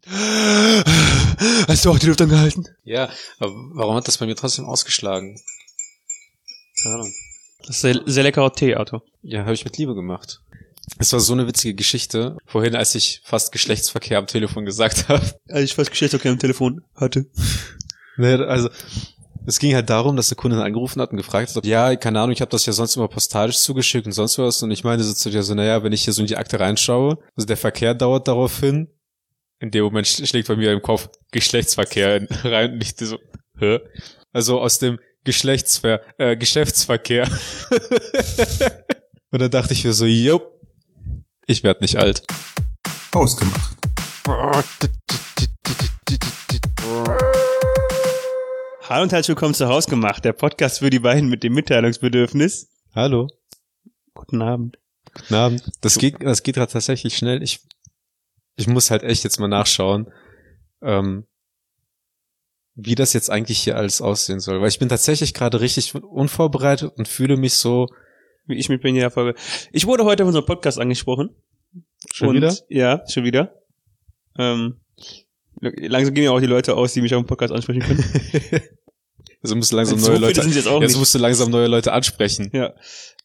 Hast du auch die Luft angehalten? Ja, aber warum hat das bei mir trotzdem ausgeschlagen? Keine Ahnung. Das ist sehr leckerer Tee, Arthur. Ja, habe ich mit Liebe gemacht. Es war so eine witzige Geschichte. Vorhin, als ich fast Geschlechtsverkehr am Telefon gesagt habe. Als ich fast Geschlechtsverkehr am Telefon hatte. Also, es ging halt darum, dass der Kunde angerufen hat und gefragt hat, ja, keine Ahnung, ich habe das ja sonst immer postalisch zugeschickt und sonst was. Und ich meine so zu dir so, naja, wenn ich hier so in die Akte reinschaue, also der Verkehr dauert darauf hin. In dem Moment schlägt bei mir im Kopf Geschlechtsverkehr rein. Und ich so, hä? Also aus dem Geschäftsverkehr. Und dann dachte ich mir so, ich werd nicht alt. Ausgemacht. Hallo und herzlich willkommen zu Hausgemacht, der Podcast für die beiden mit dem Mitteilungsbedürfnis. Hallo. Guten Abend. Guten Abend. Das geht gerade tatsächlich schnell. Ich muss halt echt jetzt mal nachschauen, wie das jetzt eigentlich hier alles aussehen soll. Weil ich bin tatsächlich gerade richtig unvorbereitet und fühle mich so, Wie ich mit in jeder Folge. Ich wurde heute auf unserem Podcast angesprochen. Schon wieder? Ja, schon wieder. Langsam gehen ja auch die Leute aus, die mich auf dem Podcast ansprechen können. Also musst du langsam So neue viele Leute. sind jetzt auch Jetzt nicht. musst du langsam neue Leute ansprechen. Ja.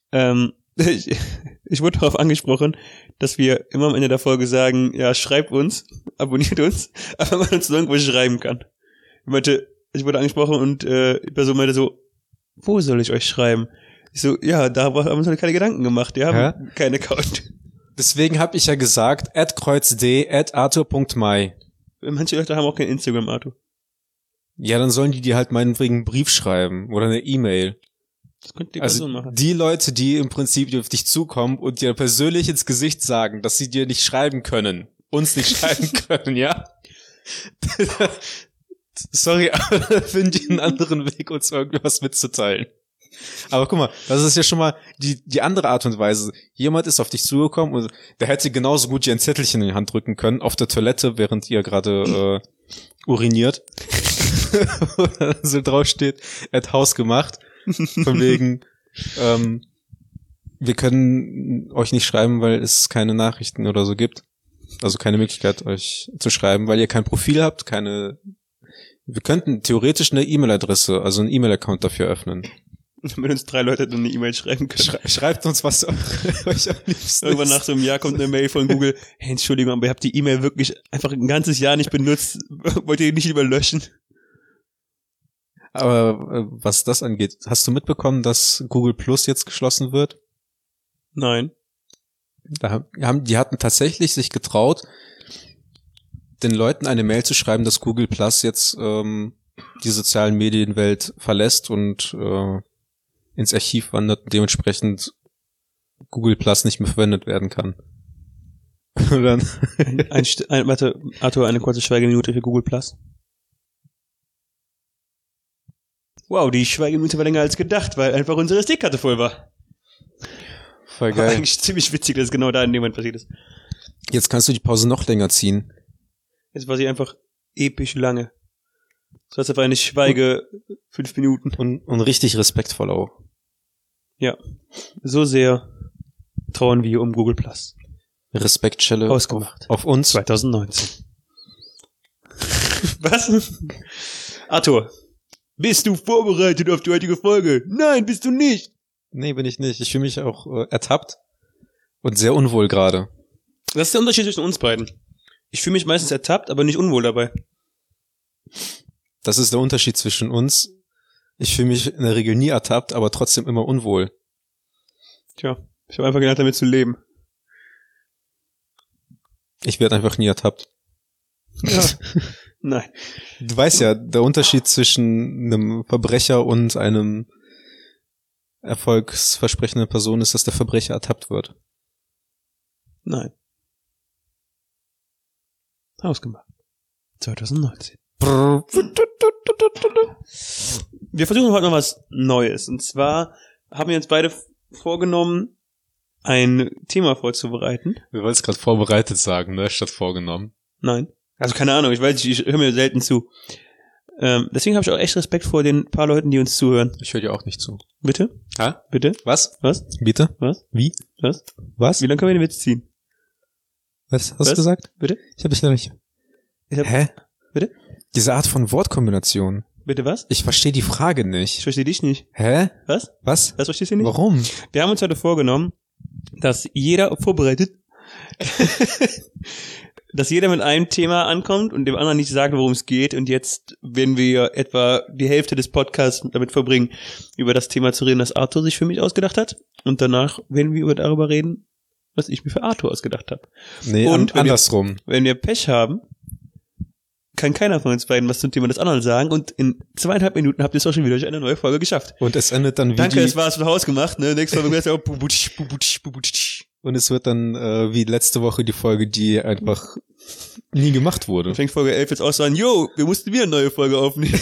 Ich wurde darauf angesprochen, dass wir immer am Ende der Folge sagen, ja, schreibt uns, abonniert uns, aber man uns irgendwo schreiben kann. Ich wurde angesprochen und die Person meinte so, wo soll ich euch schreiben? Ich so, ja, da haben wir uns keine Gedanken gemacht, wir haben keinen Account. Deswegen habe ich ja gesagt, @kreuzd@arthur.mai. Manche Leute haben auch kein Instagram, Arthur. Ja, dann sollen die dir halt meinetwegen einen Brief schreiben oder eine E-Mail. Das könnte die Person Also machen. die Leute, die im Prinzip auf dich zukommen und dir persönlich ins Gesicht sagen, dass sie dir nicht schreiben können, uns nicht schreiben können, ja? Sorry, aber da finde ich einen anderen Weg, uns irgendwas mitzuteilen. Aber guck mal, das ist ja schon mal die andere Art und Weise. Jemand ist auf dich zugekommen und der hätte genauso gut dir ein Zettelchen in die Hand drücken können, auf der Toilette, während ihr gerade uriniert. So draufsteht, @hausgemacht. Von wegen, wir können euch nicht schreiben, weil es keine Nachrichten oder so gibt. Also keine Möglichkeit, euch zu schreiben, weil ihr kein Profil habt, wir könnten theoretisch eine E-Mail-Adresse, also einen E-Mail-Account dafür öffnen. Damit uns 3 Leute dann eine E-Mail schreiben können. Schreibt uns, was euch am liebsten Irgendwann ist. nach so einem Jahr kommt eine Mail von Google, hey, Entschuldigung, aber ihr habt die E-Mail wirklich einfach ein ganzes Jahr nicht benutzt. Wollt ihr die nicht lieber löschen? Aber was das angeht, hast du mitbekommen, dass Google Plus jetzt geschlossen wird? Nein. Die hatten tatsächlich sich getraut, den Leuten eine Mail zu schreiben, dass Google Plus jetzt die sozialen Medienwelt verlässt und ins Archiv wandert und dementsprechend Google Plus nicht mehr verwendet werden kann. Und dann Warte, Arthur, eine kurze Schweigeminute für Google Plus. Wow, die Schweigeminute war länger als gedacht, weil einfach unsere SD-Karte voll war. voll War geil. eigentlich ziemlich witzig, dass es genau da in dem Moment passiert ist. Jetzt kannst du die Pause noch länger ziehen. Jetzt war sie einfach episch lange. Das war einfach eine Schweige 5 Minuten. Und richtig respektvoll auch. Ja. So sehr trauen wir um Google Plus. Respektschelle Ausgemacht. auf uns. 2019. Was? Arthur, bist du vorbereitet auf die heutige Folge? Nein, bist du nicht. Nee, bin ich nicht. Ich fühle mich auch ertappt und sehr unwohl gerade. Das ist der Unterschied zwischen uns beiden. Ich fühle mich meistens ertappt, aber nicht unwohl dabei. Das ist der Unterschied zwischen uns. Ich fühle mich in der Regel nie ertappt, aber trotzdem immer unwohl. Tja, ich habe einfach gelernt, damit zu leben. Ich werde einfach nie ertappt. Ja. Nein. Du weißt ja, der Unterschied zwischen einem Verbrecher und einem erfolgsversprechenden Person ist, dass der Verbrecher ertappt wird. Nein. Ausgemacht. 2019. Wir versuchen heute noch was Neues. Und zwar haben wir uns beide vorgenommen, ein Thema vorzubereiten. Wir wollen es gerade vorbereitet sagen, ne, statt vorgenommen. Nein. Also keine Ahnung, ich weiß nicht, ich höre mir selten zu. Deswegen habe ich auch echt Respekt vor den paar Leuten, die uns zuhören. Ich höre dir auch nicht zu. Bitte? Ha? Bitte? Was? Was? Bitte? Was? Wie? Was? Was? Wie lange können wir den Witz ziehen? Was hast Was? du gesagt? Bitte? Ich habe dich noch nicht. Hä? Bitte? Diese Art von Wortkombination. Bitte was? Ich verstehe die Frage Ich nicht. verstehe dich nicht. Hä? Was? Was? Das verstehst du nicht? Warum? Wir haben uns heute vorgenommen, dass jeder vorbereitet, dass jeder mit einem Thema ankommt und dem anderen nicht sagt, worum es geht. Und jetzt werden wir etwa die Hälfte des Podcasts damit verbringen, über das Thema zu reden, das Arthur sich für mich ausgedacht hat. Und danach werden wir darüber reden, was ich mir für Arthur ausgedacht habe. Nee, Und andersrum. Wenn wir Pech haben, kann keiner von uns beiden was zum Thema des anderen sagen. Und in 2,5 Minuten habt ihr es auch schon wieder durch eine neue Folge geschafft. Und es endet dann wie Danke, es war es von Haus gemacht. Ne? Nächste Folge wird und es wird dann wie letzte Woche die Folge, die einfach nie gemacht wurde. fängt Folge 11 jetzt aus an, yo, wir mussten wieder eine neue Folge aufnehmen.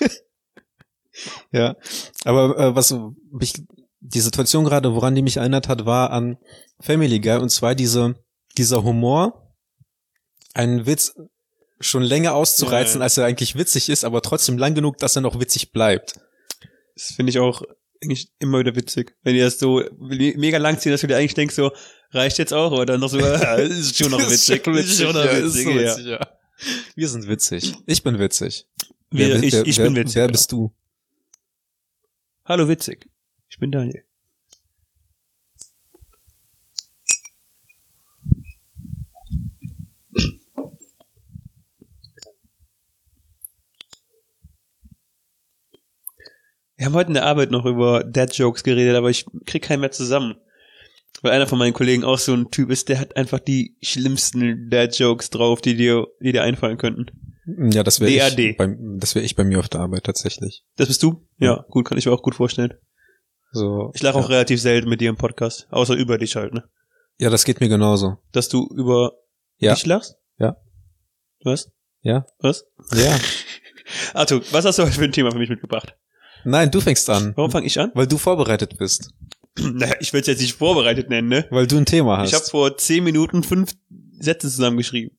Ja, aber die Situation gerade, woran die mich erinnert hat, war an Family Guy, und zwar dieser Humor, einen Witz schon länger auszureizen, Ja. als er eigentlich witzig ist, aber trotzdem lang genug, dass er noch witzig bleibt. Das finde ich auch eigentlich immer wieder witzig. Wenn die das so mega lang ziehen, dass du dir eigentlich denkst, so, reicht jetzt auch? Oder dann noch so, das ist schon noch witzig. Ja. Wir sind witzig. Ich bin witzig. Ich bin witzig. Wer bist du? Hallo witzig. Ich bin Daniel. Wir haben heute in der Arbeit noch über Dad-Jokes geredet, aber ich krieg keinen mehr zusammen. Weil einer von meinen Kollegen auch so ein Typ ist, der hat einfach die schlimmsten Dad-Jokes drauf, die dir einfallen könnten. Ja, das wäre DAD. ich bei mir auf der Arbeit tatsächlich. Das bist du? Ja, gut, kann ich mir auch gut vorstellen. So. Ich lache auch relativ selten mit dir im Podcast, außer über dich halt, ne? Ja, das geht mir genauso. Dass du über dich lachst? Ja. Was? Ja. Was? Ja. Arthur, was hast du heute für ein Thema für mich mitgebracht? Nein, du fängst an. Warum fange ich an? Weil du vorbereitet bist. Naja, ich will es jetzt nicht vorbereitet nennen, ne? Weil du ein Thema hast. Ich habe vor 10 Minuten 5 Sätze zusammengeschrieben.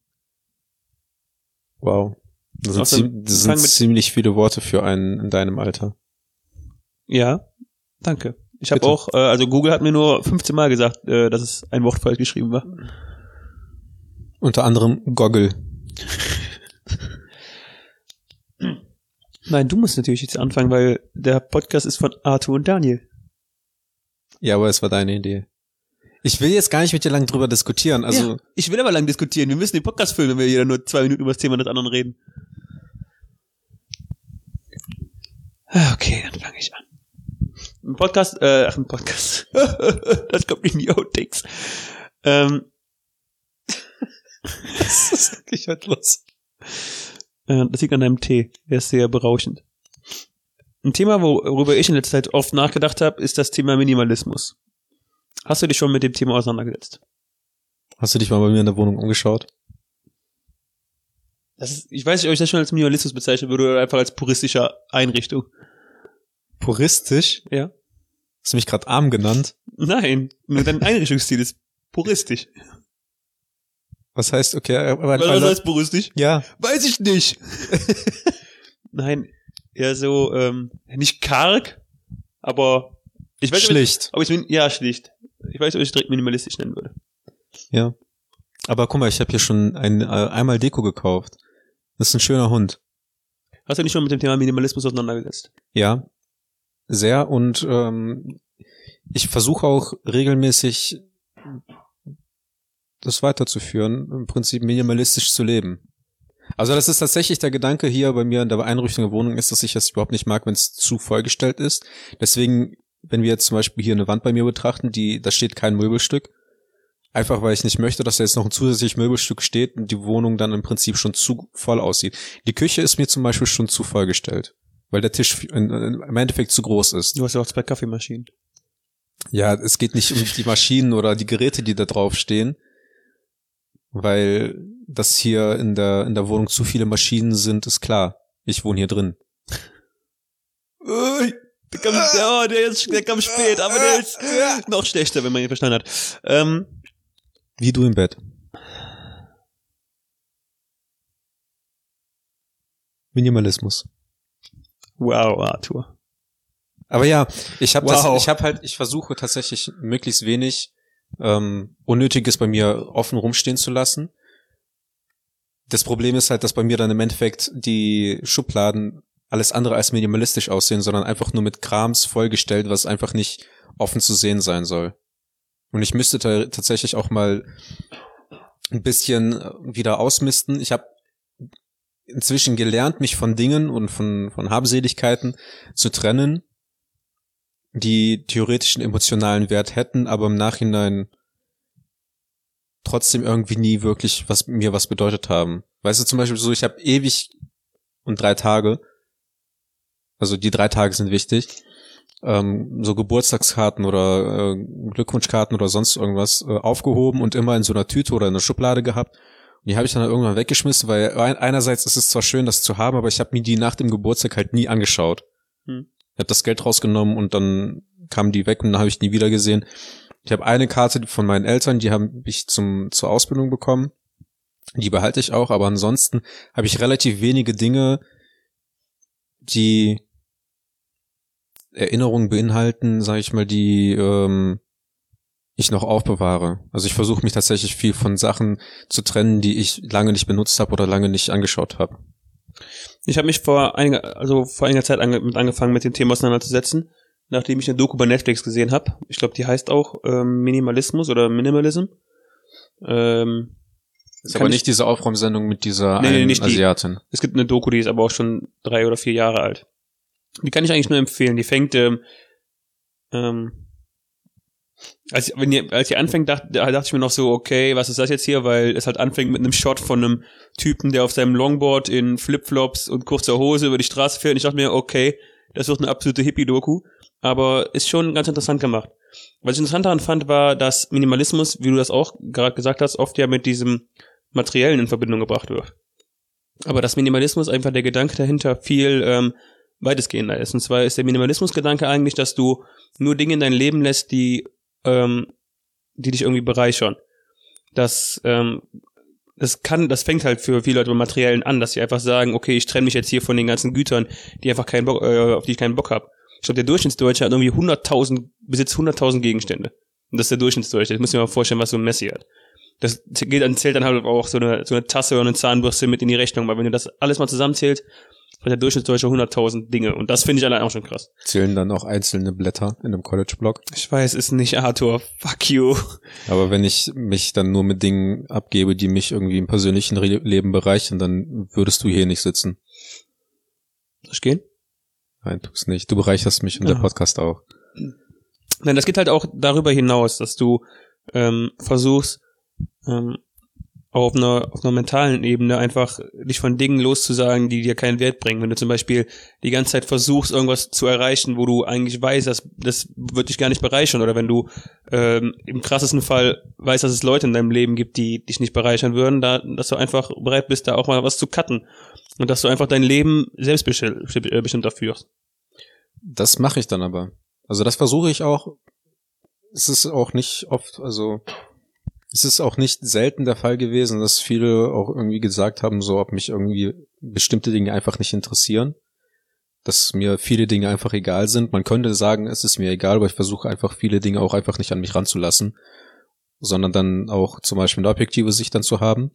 Wow. Das sind ziemlich viele Worte für einen in deinem Alter. Ja, danke. Ich habe Bitte. auch, also Google hat mir nur 15 Mal gesagt, dass es ein Wort falsch geschrieben war. Unter anderem Goggle. Nein, du musst natürlich jetzt anfangen, weil der Podcast ist von Arthur und Daniel. Ja, aber es war deine Idee. Ich will jetzt gar nicht mit dir lang drüber diskutieren. Also Ja, ich will aber lang diskutieren. Wir müssen den Podcast füllen, wenn wir jeder nur 2 Minuten über das Thema des anderen reden. Okay, dann fange ich an. Ein Podcast. Das kommt in die Outtakes. das ist wirklich halt los. Das liegt an deinem Tee. Der ist sehr berauschend. Ein Thema, worüber ich in letzter Zeit oft nachgedacht habe, ist das Thema Minimalismus. Hast du dich schon mit dem Thema auseinandergesetzt? Hast du dich mal bei mir in der Wohnung umgeschaut? Ich weiß nicht, ob ich das schon als Minimalismus bezeichnen würde oder einfach als puristische Einrichtung. Puristisch? Ja. Hast du mich gerade arm genannt? Nein, nur dein Einrichtungsstil ist puristisch. Was heißt, okay, Was heißt puristisch? Ja. Weiß ich nicht. Nein, eher so, nicht karg, aber ich weiß schlicht. Schlicht. Ich weiß, ob ich direkt minimalistisch nennen würde. Ja. Aber guck mal, ich habe hier schon einmal Deko gekauft. Das ist ein schöner Hund. Hast du dich schon mit dem Thema Minimalismus auseinandergesetzt? Ja. Sehr, und ich versuche auch regelmäßig das weiterzuführen, im Prinzip minimalistisch zu leben. Also das ist tatsächlich der Gedanke hier bei mir in der Einrichtung der Wohnung ist, dass ich das überhaupt nicht mag, wenn es zu vollgestellt ist. Deswegen, wenn wir jetzt zum Beispiel hier eine Wand bei mir betrachten, da steht kein Möbelstück. Einfach weil ich nicht möchte, dass da jetzt noch ein zusätzliches Möbelstück steht und die Wohnung dann im Prinzip schon zu voll aussieht. Die Küche ist mir zum Beispiel schon zu vollgestellt, weil der Tisch im Endeffekt zu groß ist. Du hast ja auch 2 Kaffeemaschinen. Ja, es geht nicht um die Maschinen oder die Geräte, die da drauf stehen, weil das hier in der Wohnung zu viele Maschinen sind, ist klar. Ich wohne hier drin. Der kam spät, aber der ist noch schlechter, wenn man ihn verstanden hat. Wie du im Bett. Minimalismus. Wow, Arthur. Aber ja, ich Wow. versuche tatsächlich möglichst wenig Unnötiges bei mir offen rumstehen zu lassen. Das Problem ist halt, dass bei mir dann im Endeffekt die Schubladen alles andere als minimalistisch aussehen, sondern einfach nur mit Krams vollgestellt, was einfach nicht offen zu sehen sein soll. Und ich müsste da tatsächlich auch mal ein bisschen wieder ausmisten. Ich habe inzwischen gelernt, mich von Dingen und von Habseligkeiten zu trennen, die theoretischen emotionalen Wert hätten, aber im Nachhinein trotzdem irgendwie nie wirklich mir was bedeutet haben. Weißt du, zum Beispiel so, ich habe ewig und 3 Tage, also die 3 Tage sind wichtig, so Geburtstagskarten oder Glückwunschkarten oder sonst irgendwas aufgehoben und immer in so einer Tüte oder in einer Schublade gehabt. Und die habe ich dann irgendwann weggeschmissen, weil einerseits ist es zwar schön, das zu haben, aber ich habe mir die nach dem Geburtstag halt nie angeschaut. Ich habe das Geld rausgenommen und dann kamen die weg und dann habe ich nie wieder gesehen. Ich habe eine Karte von meinen Eltern, die habe ich zur Ausbildung bekommen. Die behalte ich auch, aber ansonsten habe ich relativ wenige Dinge, die Erinnerungen beinhalten, sage ich mal, die ich noch aufbewahre. Also ich versuche mich tatsächlich viel von Sachen zu trennen, die ich lange nicht benutzt habe oder lange nicht angeschaut habe. Ich habe mich vor einiger Zeit angefangen mit dem Thema auseinanderzusetzen, nachdem ich eine Doku bei Netflix gesehen habe. Ich glaube, die heißt auch Minimalismus oder Minimalism. Ist aber nicht diese Aufräumsendung mit dieser nicht Asiatin. Es gibt eine Doku, die ist aber auch schon 3 oder 4 Jahre alt. Die kann ich eigentlich nur empfehlen. Die fängt, als sie anfängt, dachte ich mir noch so, okay, was ist das jetzt hier? Weil es halt anfängt mit einem Shot von einem Typen, der auf seinem Longboard in Flipflops und kurzer Hose über die Straße fährt. Und ich dachte mir, okay, das wird eine absolute Hippie-Doku. Aber ist schon ganz interessant gemacht. Was ich interessant daran fand, war, dass Minimalismus, wie du das auch gerade gesagt hast, oft ja mit diesem Materiellen in Verbindung gebracht wird. Aber dass Minimalismus einfach der Gedanke dahinter viel weitestgehender ist. Und zwar ist der Minimalismusgedanke eigentlich, dass du nur Dinge in dein Leben lässt, die dich irgendwie bereichern. Das fängt halt für viele Leute beim Materiellen an, dass sie einfach sagen, okay, ich trenne mich jetzt hier von den ganzen Gütern, die einfach auf die ich keinen Bock habe. Ich glaube, der Durchschnittsdeutsche hat irgendwie 100.000 Gegenstände. Und das ist der Durchschnittsdeutsche. Das müssen wir mal vorstellen, was so ein Messi hat. Das zählt dann halt auch so eine Tasse oder eine Zahnbürste mit in die Rechnung, weil wenn du das alles mal zusammenzählst, hat der Durchschnittsdeutsche 100.000 Dinge. Und das finde ich allein auch schon krass. Zählen dann auch einzelne Blätter in einem College-Blog? Ich weiß es nicht, Arthur. Fuck you. Aber wenn ich mich dann nur mit Dingen abgebe, die mich irgendwie im persönlichen Leben bereichern, dann würdest du hier nicht sitzen. Soll ich gehen? Nein, tu's nicht. Du bereicherst mich und der Podcast auch. Nein, das geht halt auch darüber hinaus, dass du versuchst, auch auf einer mentalen Ebene einfach dich von Dingen loszusagen, die dir keinen Wert bringen. Wenn du zum Beispiel die ganze Zeit versuchst, irgendwas zu erreichen, wo du eigentlich weißt, das wird dich gar nicht bereichern, oder wenn du im krassesten Fall weißt, dass es Leute in deinem Leben gibt, die dich nicht bereichern würden, dass du einfach bereit bist, da auch mal was zu cutten und dass du einfach dein Leben selbstbestimmter führst. Das mache ich dann aber. Also das versuche ich auch. Es ist auch nicht oft, also es ist auch nicht selten der Fall gewesen, dass viele auch irgendwie gesagt haben, so, ob mich irgendwie bestimmte Dinge einfach nicht interessieren, dass mir viele Dinge einfach egal sind. Man könnte sagen, es ist mir egal, aber ich versuche einfach viele Dinge auch einfach nicht an mich ranzulassen, sondern dann auch zum Beispiel eine objektive Sicht dann zu haben.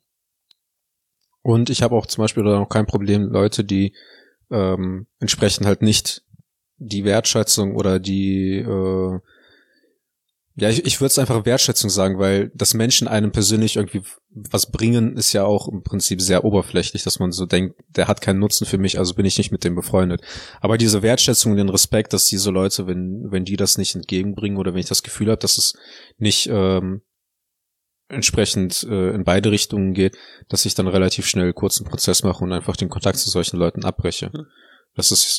Und ich habe auch zum Beispiel auch kein Problem, Leute, die entsprechend halt nicht die Wertschätzung oder die ich würde es einfach Wertschätzung sagen, weil dass Menschen einem persönlich irgendwie was bringen, ist ja auch im Prinzip sehr oberflächlich, dass man so denkt, der hat keinen Nutzen für mich, also bin ich nicht mit dem befreundet. Aber diese Wertschätzung und den Respekt, dass diese Leute, wenn die das nicht entgegenbringen oder wenn ich das Gefühl habe, dass es nicht entsprechend in beide Richtungen geht, dass ich dann relativ schnell kurzen Prozess mache und einfach den Kontakt zu solchen Leuten abbreche. Das ist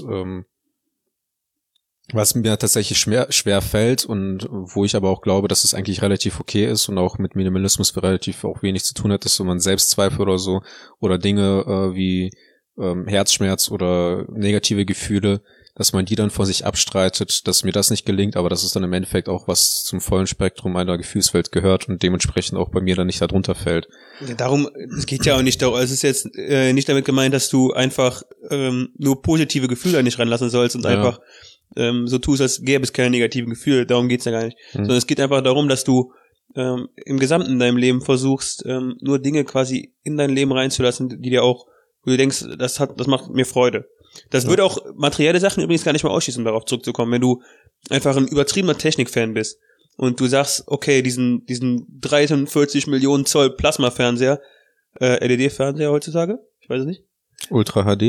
was mir tatsächlich schwer fällt und wo ich aber auch glaube, dass es eigentlich relativ okay ist und auch mit Minimalismus relativ auch wenig zu tun hat, ist, wenn man Selbstzweifel oder so oder Dinge wie Herzschmerz oder negative Gefühle, dass man die dann vor sich abstreitet, dass mir das nicht gelingt, aber dass es dann im Endeffekt auch was zum vollen Spektrum meiner Gefühlswelt gehört und dementsprechend auch bei mir dann nicht darunter fällt. Ja, darum, es geht ja auch nicht darum, es ist jetzt nicht damit gemeint, dass du einfach nur positive Gefühle an dich ranlassen sollst und einfach so tust, als gäbe es keine negativen Gefühle, darum geht's ja gar nicht. Sondern es geht einfach darum, dass du im Gesamten in deinem Leben versuchst, nur Dinge quasi in dein Leben reinzulassen, die dir auch, wo du denkst, das macht mir Freude. Das würde auch materielle Sachen übrigens gar nicht mal ausschließen, um darauf zurückzukommen. Wenn du einfach ein übertriebener Technik-Fan bist und du sagst, okay, diesen 43 Millionen Zoll Plasma-Fernseher, LED-Fernseher heutzutage, ich weiß es nicht. Ultra HD.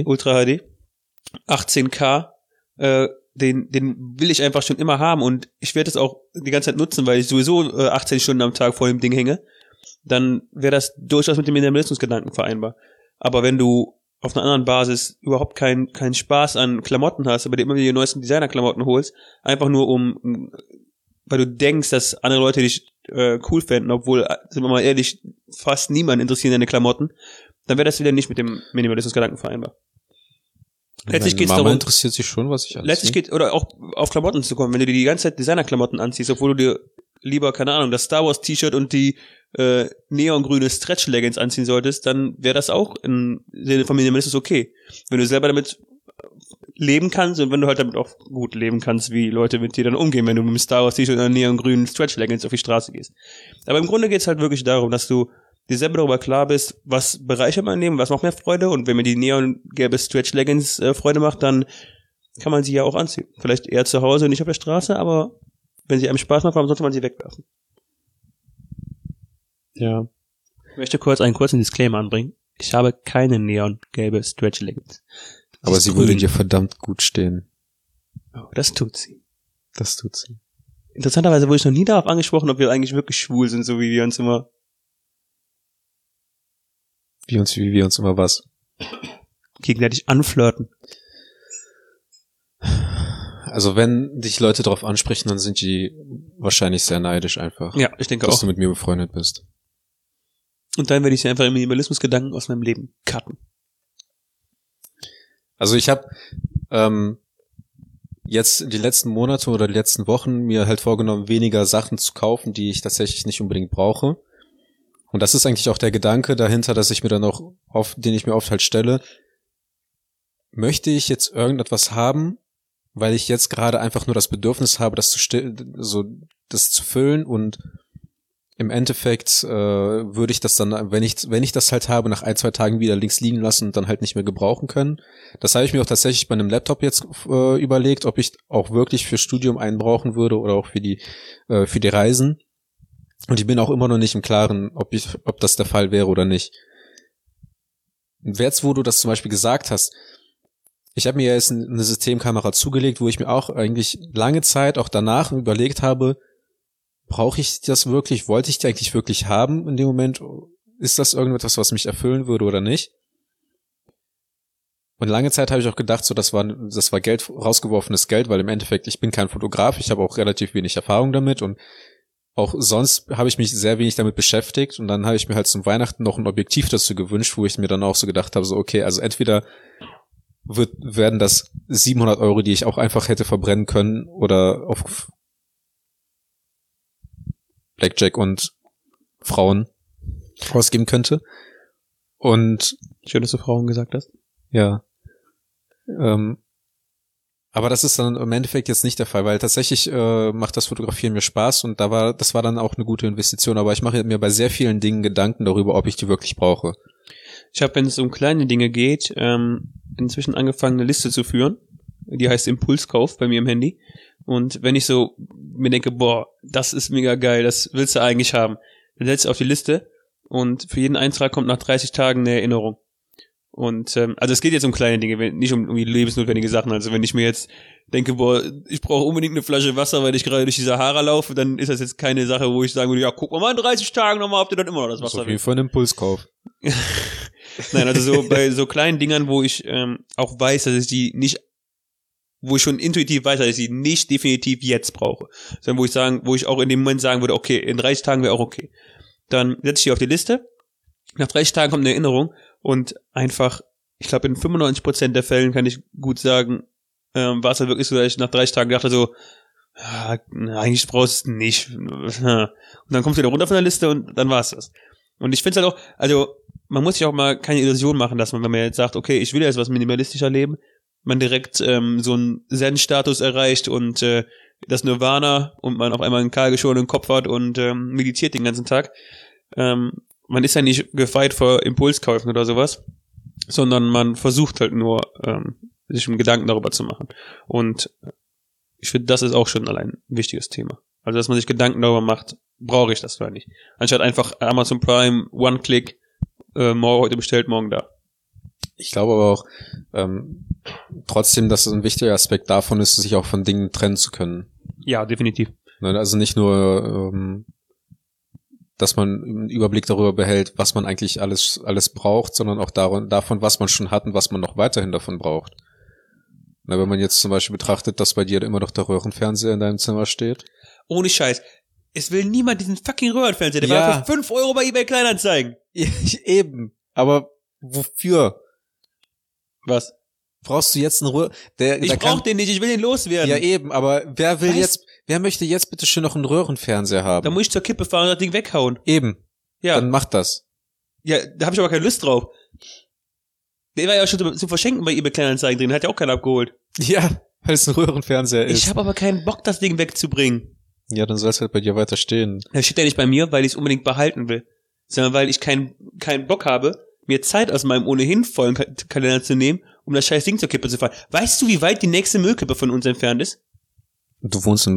18K, den will ich einfach schon immer haben und ich werde es auch die ganze Zeit nutzen, weil ich sowieso 18 Stunden am Tag vor dem Ding hänge. Dann wäre das durchaus mit dem Minimalismusgedanken vereinbar. Aber wenn du auf einer anderen Basis überhaupt keinen Spaß an Klamotten hast, aber dir immer wieder die neuesten Designer-Klamotten holst, einfach nur weil du denkst, dass andere Leute dich cool fänden, obwohl, sind wir mal ehrlich, fast niemand interessiert deine Klamotten, dann wäre das wieder nicht mit dem Minimalismusgedanken vereinbar. Letztlich geht's darum, interessiert sich schon, was ich anziehe. Letztlich geht, oder auch auf Klamotten zu kommen, wenn du dir die ganze Zeit Designer-Klamotten anziehst, obwohl du dir lieber, keine Ahnung, das Star Wars T-Shirt und die neongrüne Stretch-Leggings anziehen solltest, dann wäre das auch im Sinne von Minimalismus okay. Wenn du selber damit leben kannst und wenn du halt damit auch gut leben kannst, wie Leute mit dir dann umgehen, wenn du mit dem Star Wars T-Shirt und einer neongrünen Stretch-Leggings auf die Straße gehst. Aber im Grunde geht's halt wirklich darum, dass du dir selber darüber klar bist, was bereichert mein Leben, was macht mir Freude und wenn mir die neongelbe Stretch-Leggings Freude macht, dann kann man sie ja auch anziehen. Vielleicht eher zu Hause und nicht auf der Straße, aber wenn sie einem Spaß macht, warum sollte man sie wegwerfen? Ja. Ich möchte einen kurzen Disclaimer anbringen. Ich habe keine neongelbe Stretch-Leggings. Aber sie würde dir verdammt gut stehen. Oh, das tut sie. Das tut sie. Interessanterweise wurde ich noch nie darauf angesprochen, ob wir eigentlich wirklich schwul sind, so wie wir uns immer... Wie wir uns immer was? Gegenseitig anflirten. Also wenn dich Leute darauf ansprechen, dann sind die wahrscheinlich sehr neidisch einfach. Ja, ich denke auch. Dass du mit mir befreundet bist. Und dann werde ich sie einfach im Minimalismusgedanken aus meinem Leben cutten. Also ich habe jetzt die letzten Monate oder die letzten Wochen mir halt vorgenommen, weniger Sachen zu kaufen, die ich tatsächlich nicht unbedingt brauche. Und das ist eigentlich auch der Gedanke dahinter, dass ich mir dann auch den ich mir oft halt stelle. Möchte ich jetzt irgendetwas haben, weil ich jetzt gerade einfach nur das Bedürfnis habe, das zu füllen und im Endeffekt würde ich das dann, wenn ich das halt habe, nach 1-2 Tagen wieder links liegen lassen und dann halt nicht mehr gebrauchen können. Das habe ich mir auch tatsächlich bei einem Laptop jetzt überlegt, ob ich auch wirklich fürs Studium einen brauchen würde oder auch für die Reisen. Und ich bin auch immer noch nicht im Klaren, ob das der Fall wäre oder nicht. Und jetzt, wo du das zum Beispiel gesagt hast, ich habe mir jetzt eine Systemkamera zugelegt, wo ich mir auch eigentlich lange Zeit auch danach überlegt habe, brauche ich das wirklich? Wollte ich die eigentlich wirklich haben in dem Moment? Ist das irgendetwas, was mich erfüllen würde oder nicht? Und lange Zeit habe ich auch gedacht, so das war Geld, rausgeworfenes Geld, weil im Endeffekt, ich bin kein Fotograf, ich habe auch relativ wenig Erfahrung damit und auch sonst habe ich mich sehr wenig damit beschäftigt und dann habe ich mir halt zum Weihnachten noch ein Objektiv dazu gewünscht, wo ich mir dann auch so gedacht habe, so okay, also entweder werden das 700 €, die ich auch einfach hätte verbrennen können oder auf Blackjack und Frauen ausgeben könnte. Und schön, dass du Frauen gesagt hast. Ja. Aber das ist dann im Endeffekt jetzt nicht der Fall, weil tatsächlich macht das Fotografieren mir Spaß und das war dann auch eine gute Investition, aber ich mache mir bei sehr vielen Dingen Gedanken darüber, ob ich die wirklich brauche. Ich habe, wenn es um kleine Dinge geht, inzwischen angefangen, eine Liste zu führen. Die heißt Impulskauf bei mir im Handy. Und wenn ich so mir denke, boah, das ist mega geil, das willst du eigentlich haben, dann setze ich auf die Liste und für jeden Eintrag kommt nach 30 Tagen eine Erinnerung. Und also es geht jetzt um kleine Dinge, nicht um irgendwie lebensnotwendige Sachen. Also wenn ich mir jetzt denke, boah, ich brauche unbedingt eine Flasche Wasser, weil ich gerade durch die Sahara laufe, dann ist das jetzt keine Sache, wo ich sagen würde, ja, guck mal in 30 Tagen nochmal, ob du dann immer noch das Wasser willst. Auf jeden Fall ein Impulskauf. Nein, also so bei so kleinen Dingern, wo ich auch weiß, dass ich die nicht, wo ich schon intuitiv weiß, dass ich die nicht definitiv jetzt brauche, sondern wo ich auch in dem Moment sagen würde, okay, in 30 Tagen wäre auch okay. Dann setze ich die auf die Liste. Nach 30 Tagen kommt eine Erinnerung und einfach, ich glaube in 95% der Fällen kann ich gut sagen, war es halt wirklich so, dass ich nach 30 Tagen dachte so, ja, eigentlich brauchst du es nicht. Und dann kommst du wieder runter von der Liste und dann war es das. Und ich finde es halt auch, also man muss sich auch mal keine Illusion machen lassen, wenn man jetzt sagt, okay, ich will jetzt was minimalistischer leben, man direkt so einen Zen-Status erreicht und das Nirvana und man auf einmal einen kahlgeschorenen Kopf hat und meditiert den ganzen Tag. Man ist ja nicht gefeit vor Impulskäufen oder sowas, sondern man versucht halt nur, sich Gedanken darüber zu machen. Und ich finde, das ist auch schon allein ein wichtiges Thema. Also, dass man sich Gedanken darüber macht, brauche ich das oder nicht. Anstatt einfach Amazon Prime, One-Click, heute bestellt, morgen da. Ich glaube aber auch trotzdem, dass es ein wichtiger Aspekt davon ist, sich auch von Dingen trennen zu können. Ja, definitiv. Also nicht nur, dass man einen Überblick darüber behält, was man eigentlich alles braucht, sondern auch davon, was man schon hat und was man noch weiterhin davon braucht. Wenn man jetzt zum Beispiel betrachtet, dass bei dir immer noch der Röhrenfernseher in deinem Zimmer steht. Ohne Scheiß. Es will niemand diesen fucking Röhrenfernseher. Der war für 5 € bei eBay Kleinanzeigen. Ja, eben. Aber wofür? Was? Brauchst du jetzt einen Ich brauch den nicht, ich will den loswerden. Ja, eben, aber wer möchte jetzt bitte schön noch einen Röhrenfernseher haben? Da muss ich zur Kippe fahren und das Ding weghauen. Eben. Ja. Dann mach das. Ja, da habe ich aber keine Lust drauf. Der war ja schon zu verschenken bei eBay Kleinanzeigen drin, hat ja auch keiner abgeholt. Ja, weil es ein Röhrenfernseher ist. Ich habe aber keinen Bock, das Ding wegzubringen. Ja, dann soll es halt bei dir weiter stehen. Das steht ja nicht bei mir, weil ich es unbedingt behalten will, sondern weil ich keinen Bock habe, mir Zeit aus meinem ohnehin vollen Kalender zu nehmen, um das scheiß Ding zur Kippe zu fahren. Weißt du, wie weit die nächste Müllkippe von uns entfernt ist? Du wohnst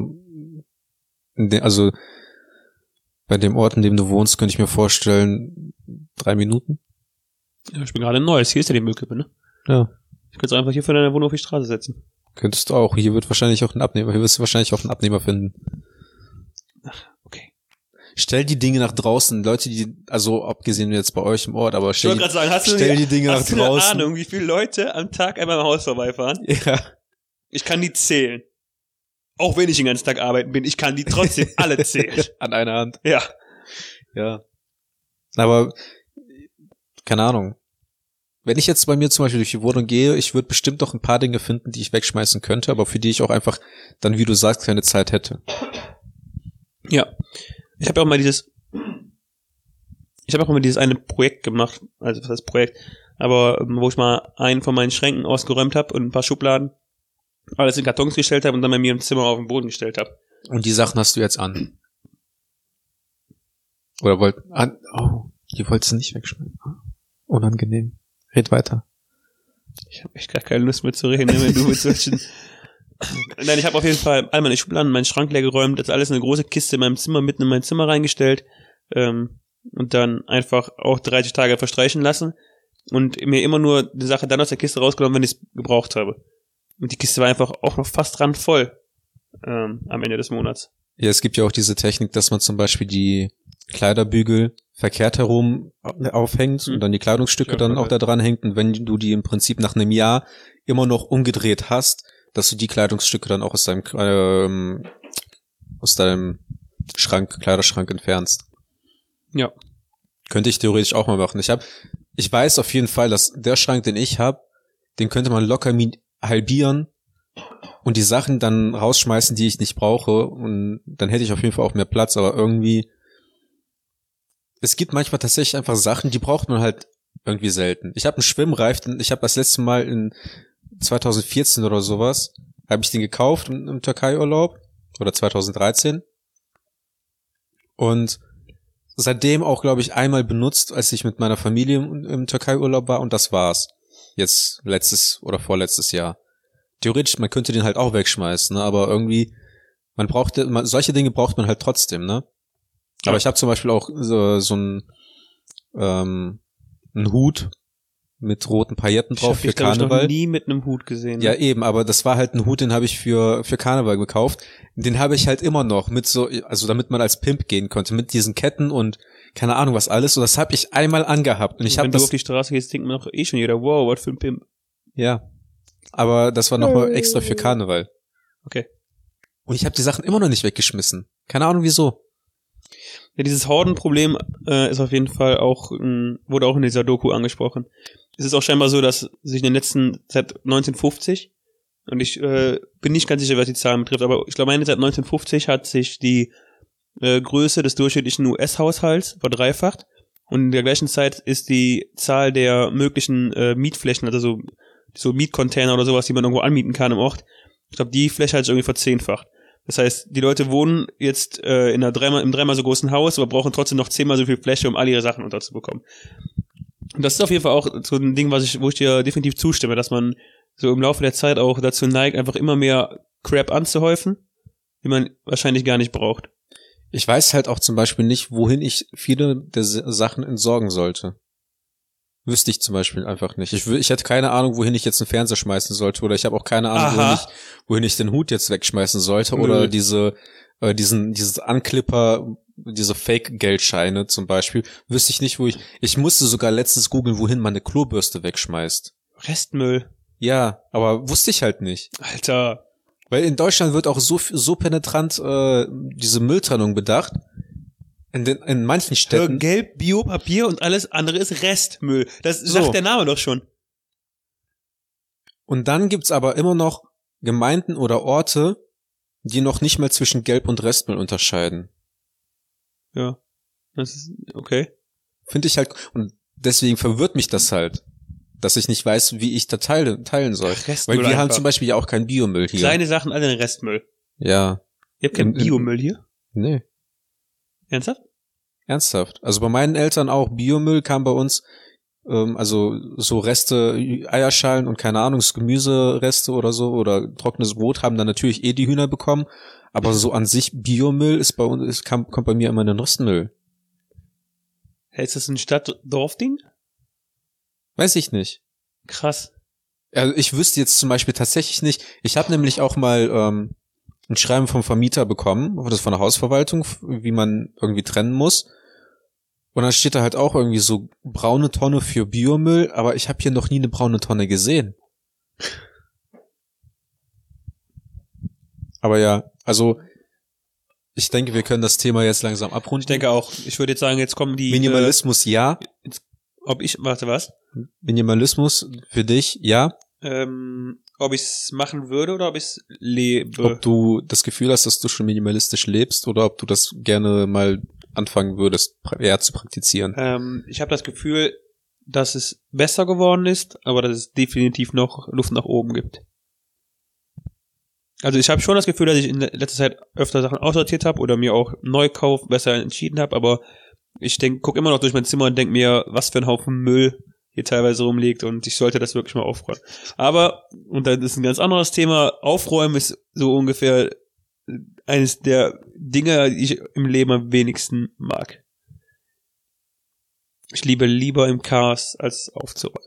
also bei dem Ort, in dem du wohnst, könnte ich mir vorstellen, 3 Minuten? Ja, ich bin gerade in Neues. Hier ist ja die Müllkippe, ne? Ja. Ich könnte es einfach hier vor deiner Wohnung auf die Straße setzen. Könntest du auch. Hier wirst du wahrscheinlich auch einen Abnehmer finden. Ach, okay. Stell die Dinge nach draußen. Leute, also abgesehen jetzt bei euch im Ort, aber stell die Dinge nach draußen. Hast du eine Ahnung, wie viele Leute am Tag einmal am Haus vorbeifahren? Ja. Ich kann die zählen. Auch wenn ich den ganzen Tag arbeiten bin, ich kann die trotzdem alle zählen. An einer Hand. Ja. Ja. Aber, keine Ahnung. Wenn ich jetzt bei mir zum Beispiel durch die Wohnung gehe, ich würde bestimmt doch ein paar Dinge finden, die ich wegschmeißen könnte, aber für die ich auch einfach dann, wie du sagst, keine Zeit hätte. Ja. Ich habe auch mal dieses eine Projekt gemacht, also was heißt Projekt, aber wo ich mal einen von meinen Schränken ausgeräumt habe und ein paar Schubladen, alles in Kartons gestellt habe und dann bei mir im Zimmer auf den Boden gestellt habe. Und die Sachen hast du jetzt an? Oder die wolltest du nicht wegschmeißen? Unangenehm. Red weiter. Ich habe echt gar keine Lust mehr zu reden, wenn du mit solchen... Nein, ich habe auf jeden Fall all meine Schubladen, meinen Schrank leer geräumt, das alles in eine große Kiste in meinem Zimmer, mitten in mein Zimmer reingestellt und dann einfach auch 30 Tage verstreichen lassen und mir immer nur die Sache dann aus der Kiste rausgenommen, wenn ich es gebraucht habe. Und die Kiste war einfach auch noch fast randvoll am Ende des Monats. Ja, es gibt ja auch diese Technik, dass man zum Beispiel die Kleiderbügel verkehrt herum aufhängt und dann die Kleidungsstücke dann auch da dran hängt und wenn du die im Prinzip nach einem Jahr immer noch umgedreht hast, dass du die Kleidungsstücke dann auch aus deinem Kleiderschrank entfernst. Ja. Könnte ich theoretisch auch mal machen. Ich weiß auf jeden Fall, dass der Schrank, den ich habe, den könnte man locker halbieren und die Sachen dann rausschmeißen, die ich nicht brauche und dann hätte ich auf jeden Fall auch mehr Platz, aber irgendwie es gibt manchmal tatsächlich einfach Sachen, die braucht man halt irgendwie selten. Ich habe einen Schwimmreifen, ich habe das letzte Mal in 2014 oder sowas, habe ich den gekauft im Türkei-Urlaub oder 2013 und seitdem auch, glaube ich, einmal benutzt, als ich mit meiner Familie im Türkei-Urlaub war und das war's. Jetzt letztes oder vorletztes Jahr. Theoretisch, man könnte den halt auch wegschmeißen, ne? Aber irgendwie, solche Dinge braucht man halt trotzdem, ne? Aber ich habe zum Beispiel auch so einen Hut mit roten Pailletten drauf für Karneval. Ich habe noch nie mit einem Hut gesehen. Ja, eben, aber das war halt ein Hut, den habe ich für Karneval gekauft. Den habe ich halt immer noch mit also damit man als Pimp gehen konnte, mit diesen Ketten und keine Ahnung was alles. Und das habe ich einmal angehabt. Und ich wenn du auf die Straße gehst, denkt man doch schon jeder, wow, was für ein Pimp. Ja, aber das war nochmal extra für Karneval. Okay. Und ich habe die Sachen immer noch nicht weggeschmissen. Keine Ahnung wieso. Ja, dieses Hordenproblem ist auf jeden Fall auch, wurde auch in dieser Doku angesprochen. Es ist auch scheinbar so, dass sich in den letzten, seit 1950, und ich bin nicht ganz sicher, was die Zahlen betrifft, aber ich glaube, seit 1950 hat sich die Größe des durchschnittlichen US-Haushalts verdreifacht und in der gleichen Zeit ist die Zahl der möglichen Mietflächen, also so Mietcontainer oder sowas, die man irgendwo anmieten kann im Ort, ich glaube, die Fläche hat sich irgendwie verzehnfacht. Das heißt, die Leute wohnen jetzt im dreimal so großen Haus, aber brauchen trotzdem noch 10-mal so viel Fläche, um all ihre Sachen unterzubekommen. Und das ist auf jeden Fall auch so ein Ding, wo ich dir definitiv zustimme, dass man so im Laufe der Zeit auch dazu neigt, einfach immer mehr Crap anzuhäufen, die man wahrscheinlich gar nicht braucht. Ich weiß halt auch zum Beispiel nicht, wohin ich viele der Sachen entsorgen sollte. Wüsste ich zum Beispiel einfach nicht. Ich hätte keine Ahnung, wohin ich jetzt einen Fernseher schmeißen sollte, oder ich habe auch keine Ahnung, wohin ich den Hut jetzt wegschmeißen sollte, oder dieses Anklipper, diese Fake-Geldscheine zum Beispiel, wüsste ich nicht, ich musste sogar letztens googeln, wohin man eine Klobürste wegschmeißt. Restmüll. Ja, aber wusste ich halt nicht. Alter. Weil in Deutschland wird auch so penetrant diese Mülltrennung bedacht. In manchen Städten. Gelb, Biopapier und alles andere ist Restmüll. Das sagt der Name doch schon. Und dann gibt's aber immer noch Gemeinden oder Orte, die noch nicht mal zwischen Gelb- und Restmüll unterscheiden. Ja. Das ist okay. Finde ich halt, und deswegen verwirrt mich das halt, dass ich nicht weiß, wie ich da teilen soll. Restmüll. Weil wir haben zum Beispiel ja auch keinen Biomüll hier. Kleine Sachen, alle in Restmüll. Ja. Ihr habt keinen Biomüll hier? Nee. Ernsthaft? Ernsthaft. Also bei meinen Eltern auch. Biomüll kam bei uns, also so Reste, Eierschalen und keine Ahnung, Gemüsereste oder so oder trockenes Brot haben dann natürlich die Hühner bekommen. Aber so an sich Biomüll ist bei uns, kommt bei mir immer in den Restmüll. Ist das ein Stadt-Dorf-Ding? Weiß ich nicht. Krass. Also ich wüsste jetzt zum Beispiel tatsächlich nicht. Ich habe nämlich auch mal ein Schreiben vom Vermieter bekommen, das von der Hausverwaltung, wie man irgendwie trennen muss. Und dann steht da halt auch irgendwie so braune Tonne für Biomüll, aber ich habe hier noch nie eine braune Tonne gesehen. Aber ja, also ich denke, wir können das Thema jetzt langsam abrunden. Ich denke auch. Ich würde jetzt sagen, jetzt kommen die... Minimalismus, ja. Warte, was? Minimalismus für dich, ja. Ob ich es machen würde oder ob ich es lebe. Ob du das Gefühl hast, dass du schon minimalistisch lebst oder ob du das gerne mal anfangen würdest, eher zu praktizieren. Ich habe das Gefühl, dass es besser geworden ist, aber dass es definitiv noch Luft nach oben gibt. Also ich habe schon das Gefühl, dass ich in letzter Zeit öfter Sachen aussortiert habe oder mir auch Neukauf besser entschieden habe, aber ich guck immer noch durch mein Zimmer und denk mir, was für ein Haufen Müll hier teilweise rumliegt und ich sollte das wirklich mal aufräumen. Aber, und das ist ein ganz anderes Thema, Aufräumen ist so ungefähr eines der Dinge, die ich im Leben am wenigsten mag. Ich liebe lieber im Chaos, als aufzuräumen.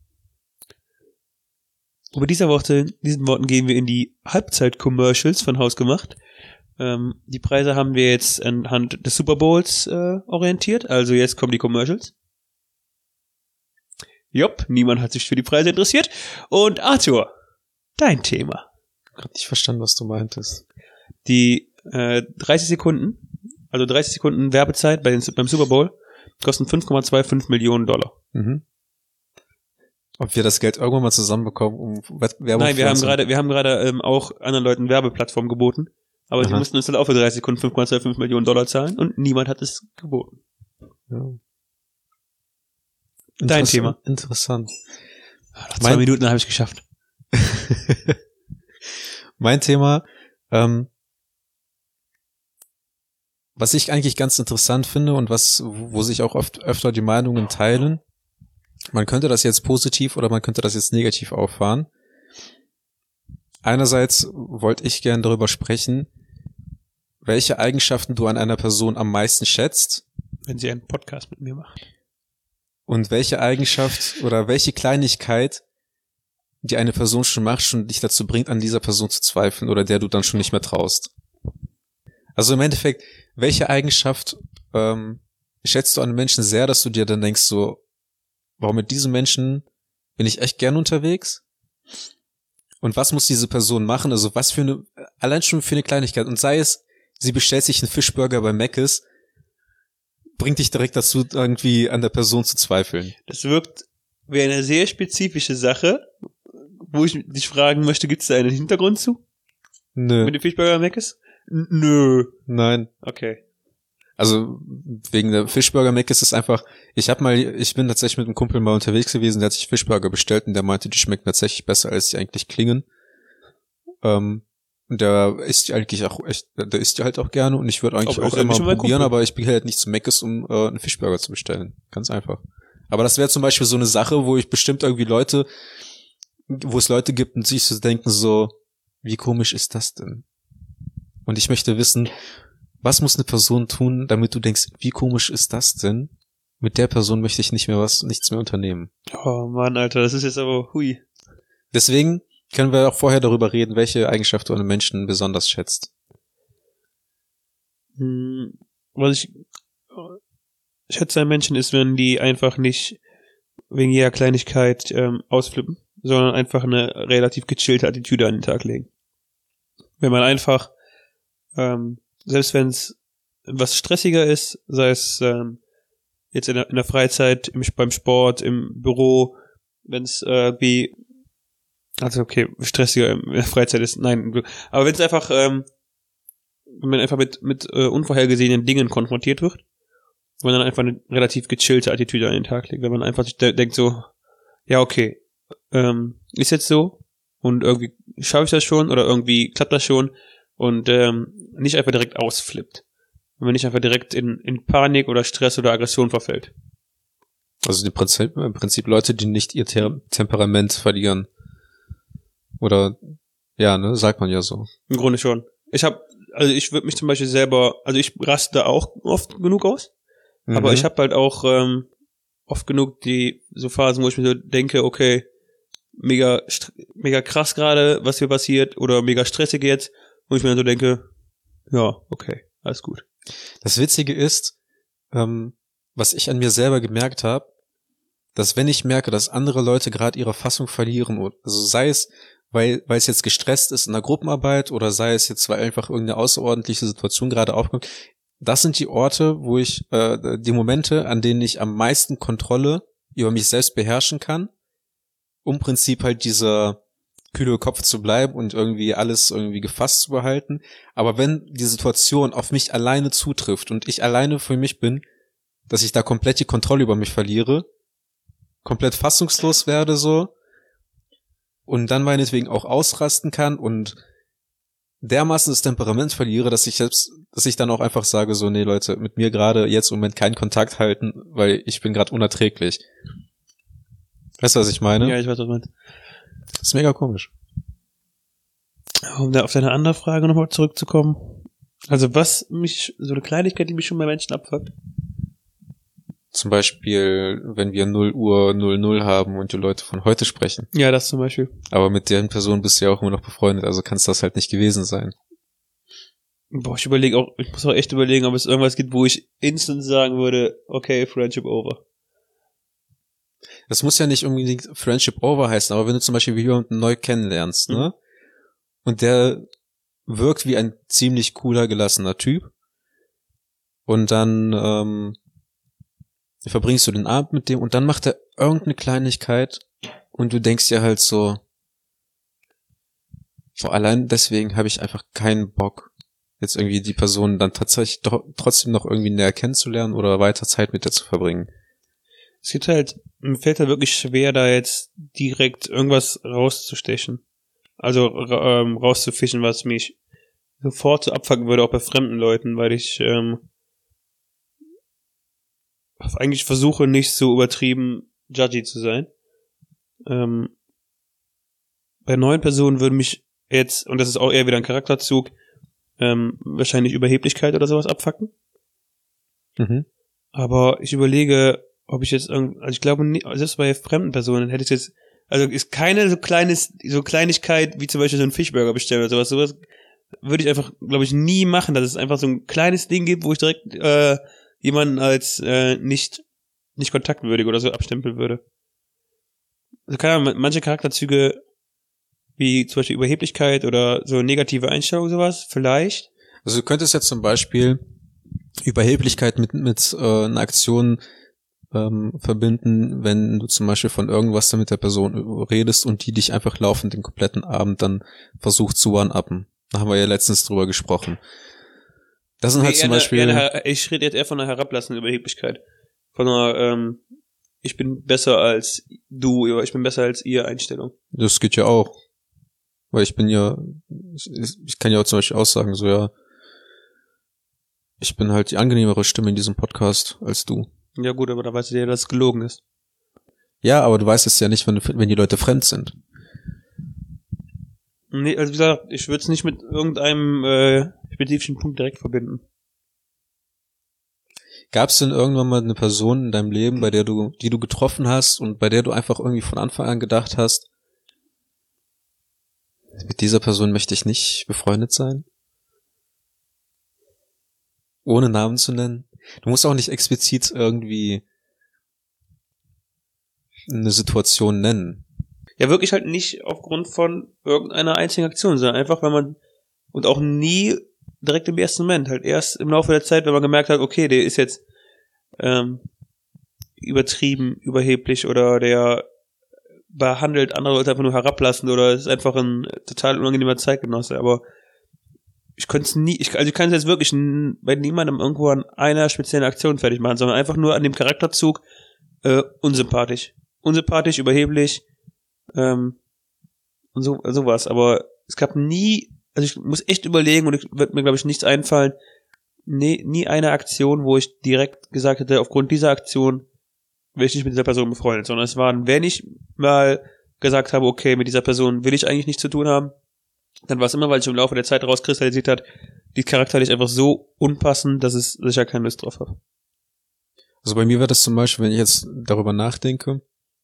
Und mit diesen Worten gehen wir in die Halbzeit-Commercials von Hausgemacht. Die Preise haben wir jetzt anhand des Super Bowls orientiert, also jetzt kommen die Commercials. Jopp, niemand hat sich für die Preise interessiert. Und Arthur, dein Thema. Ich hab grad nicht verstanden, was du meintest. Die 30 Sekunden Werbezeit beim Super Bowl kosten 5,25 Millionen $. Mhm. Ob wir das Geld irgendwann mal zusammenbekommen, um Werbung Nein, wir haben gerade auch anderen Leuten Werbeplattformen geboten, aber die mussten uns dann auch für 30 Sekunden 5,25 Millionen $ zahlen und niemand hat es geboten. Ja. Dein Thema. Interessant. Nach 2 Minuten habe ich geschafft. Mein Thema, was ich eigentlich ganz interessant finde und wo sich auch öfter die Meinungen teilen, man könnte das jetzt positiv oder man könnte das jetzt negativ auffahren. Einerseits wollte ich gerne darüber sprechen, welche Eigenschaften du an einer Person am meisten schätzt. Wenn sie einen Podcast mit mir macht. Und welche Eigenschaft oder welche Kleinigkeit, die eine Person schon macht, schon dich dazu bringt, an dieser Person zu zweifeln oder der du dann schon nicht mehr traust. Also im Endeffekt, welche Eigenschaft schätzt du an Menschen sehr, dass du dir dann denkst so, warum mit diesem Menschen bin ich echt gern unterwegs? Und was muss diese Person machen? Also was allein schon für eine Kleinigkeit. Und sei es, sie bestellt sich einen Fischburger bei Mc's, bringt dich direkt dazu, irgendwie an der Person zu zweifeln. Das wirkt wie eine sehr spezifische Sache, wo ich dich fragen möchte, gibt es da einen Hintergrund zu? Nö. Mit dem Fischburger Mc's? Nö. Nein. Okay. Also wegen der Fischburger Mc's ist einfach, ich bin tatsächlich mit einem Kumpel mal unterwegs gewesen, der hat sich Fischburger bestellt und der meinte, die schmecken tatsächlich besser, als sie eigentlich klingen. Der isst eigentlich auch echt, der isst ja halt auch gerne und ich würde eigentlich auch immer probieren, aber ich bin halt nicht zu Mc's, um einen Fischburger zu bestellen. Ganz einfach. Aber das wäre zum Beispiel so eine Sache, wo ich bestimmt irgendwie wo es Leute gibt und sich so denken so, wie komisch ist das denn? Und ich möchte wissen, was muss eine Person tun, damit du denkst, wie komisch ist das denn? Mit der Person möchte ich nichts mehr unternehmen. Oh Mann, Alter, das ist jetzt aber hui. Deswegen können wir auch vorher darüber reden, welche Eigenschaft du an einem Menschen besonders schätzt. Was ich schätze an Menschen ist, wenn die einfach nicht wegen jeder Kleinigkeit ausflippen, sondern einfach eine relativ gechillte Attitüde an den Tag legen. Wenn man einfach, selbst wenn es was stressiger ist, sei es jetzt in der Freizeit, beim Sport, im Büro, wenn es stressiger in der Freizeit ist, nein, aber wenn es einfach, wenn man einfach mit unvorhergesehenen Dingen konfrontiert wird, wenn man dann einfach eine relativ gechillte Attitüde an den Tag legt, wenn man einfach sich denkt so, ja okay, ist jetzt so und irgendwie schaffe ich das schon oder irgendwie klappt das schon und nicht einfach direkt ausflippt. Wenn man nicht einfach direkt in Panik oder Stress oder Aggression verfällt. Also im Prinzip Leute, die nicht ihr Temperament verlieren. Oder, ja, ne, sagt man ja so. Im Grunde schon. Ich würde mich zum Beispiel selber, also ich raste auch oft genug aus, aber ich habe halt auch oft genug so Phasen, wo ich mir so denke, okay, mega krass gerade, was hier passiert, oder mega stressig jetzt, wo ich mir dann so denke, ja, okay, alles gut. Das Witzige ist, was ich an mir selber gemerkt habe, dass wenn ich merke, dass andere Leute gerade ihre Fassung verlieren, also sei es, weil es jetzt gestresst ist in der Gruppenarbeit oder sei es jetzt, weil einfach irgendeine außerordentliche Situation gerade aufkommt, das sind die Orte, wo ich, die Momente, an denen ich am meisten Kontrolle über mich selbst beherrschen kann, um im Prinzip halt dieser kühle Kopf zu bleiben und irgendwie alles irgendwie gefasst zu behalten. Aber wenn die Situation auf mich alleine zutrifft und ich alleine für mich bin, dass ich da komplett die Kontrolle über mich verliere, komplett fassungslos werde so und dann meinetwegen auch ausrasten kann und dermaßen das Temperament verliere, dass ich dann auch einfach sage so, nee Leute, mit mir gerade jetzt im Moment keinen Kontakt halten, weil ich bin gerade unerträglich. Weißt du, was ich meine? Ja, ich weiß, was du meinst. Das ist mega komisch. Um da auf deine andere Frage nochmal zurückzukommen. Also so eine Kleinigkeit, die mich schon bei Menschen abfuckt. Zum Beispiel, wenn wir 0:00 haben und die Leute von heute sprechen. Ja, das zum Beispiel. Aber mit deren Person bist du ja auch immer noch befreundet, also kann es das halt nicht gewesen sein. Boah, ich muss auch echt überlegen, ob es irgendwas gibt, wo ich instant sagen würde, okay, Friendship over. Das muss ja nicht unbedingt Friendship over heißen, aber wenn du zum Beispiel jemanden neu kennenlernst, ne? Und der wirkt wie ein ziemlich cooler, gelassener Typ. Und dann verbringst du den Abend mit dem und dann macht er irgendeine Kleinigkeit und du denkst dir halt so, allein deswegen habe ich einfach keinen Bock, jetzt irgendwie die Person dann tatsächlich trotzdem noch irgendwie näher kennenzulernen oder weiter Zeit mit der zu verbringen. Mir fällt halt wirklich schwer, da jetzt direkt irgendwas rauszustechen. Also rauszufischen, was mich sofort so abfucken würde, auch bei fremden Leuten, weil ich eigentlich versuche, nicht so übertrieben judgy zu sein. Bei neuen Personen würde mich jetzt, und das ist auch eher wieder ein Charakterzug, wahrscheinlich Überheblichkeit oder sowas abfucken. Aber ich überlege, ob ich jetzt also ich glaube nicht, selbst bei fremden Personen hätte ich jetzt, also ist keine so Kleinigkeit wie zum Beispiel so ein Fischburger bestellen oder sowas würde ich einfach, glaube ich, nie machen, dass es einfach so ein kleines Ding gibt, wo ich direkt jemanden als nicht kontaktwürdig oder so abstempeln würde. Also keine Ahnung, manche Charakterzüge wie zum Beispiel Überheblichkeit oder so negative Einstellung, sowas, vielleicht. Also du könntest jetzt zum Beispiel Überheblichkeit mit einer Aktion verbinden, wenn du zum Beispiel von irgendwas mit der Person redest und die dich einfach laufend den kompletten Abend dann versucht zu one-uppen. Da haben wir ja letztens drüber gesprochen. Das sind halt zum Beispiel... Ich rede jetzt eher von einer herablassenden Überheblichkeit. Von einer, ich bin besser als du, oder ich bin besser als ihr Einstellung. Das geht ja auch. Weil ich kann ja auch zum Beispiel auch sagen, so ja, ich bin halt die angenehmere Stimme in diesem Podcast als du. Ja gut, aber da weißt du ja, dass es gelogen ist. Ja, aber du weißt es ja nicht, wenn die Leute fremd sind. Nee, also wie gesagt, ich würde es nicht mit irgendeinem spezifischen Punkt direkt verbinden. Gab es denn irgendwann mal eine Person in deinem Leben, die du getroffen hast und bei der du einfach irgendwie von Anfang an gedacht hast, mit dieser Person möchte ich nicht befreundet sein? Ohne Namen zu nennen? Du musst auch nicht explizit irgendwie eine Situation nennen. Ja, wirklich halt nicht aufgrund von irgendeiner einzigen Aktion, sondern einfach, wenn man, und auch nie direkt im ersten Moment, halt erst im Laufe der Zeit, wenn man gemerkt hat, okay, der ist jetzt übertrieben, überheblich oder der behandelt andere Leute einfach nur herablassend oder ist einfach ein total unangenehmer Zeitgenosse, aber ich könnte es nie, ich kann es jetzt wirklich bei niemandem irgendwo an einer speziellen Aktion fertig machen, sondern einfach nur an dem Charakterzug unsympathisch, überheblich und sowas, aber es gab nie, also ich muss echt überlegen und wird mir glaube ich nichts einfallen, nie eine Aktion, wo ich direkt gesagt hätte, aufgrund dieser Aktion will ich nicht mit dieser Person befreundet, sondern es waren, wenn ich mal gesagt habe, okay, mit dieser Person will ich eigentlich nichts zu tun haben, dann war es immer, weil ich im Laufe der Zeit rauskristallisiert hat, die charakterlich einfach so unpassend, dass ich ja keine Lust drauf habe. Also bei mir wäre das zum Beispiel, wenn ich jetzt darüber nachdenke,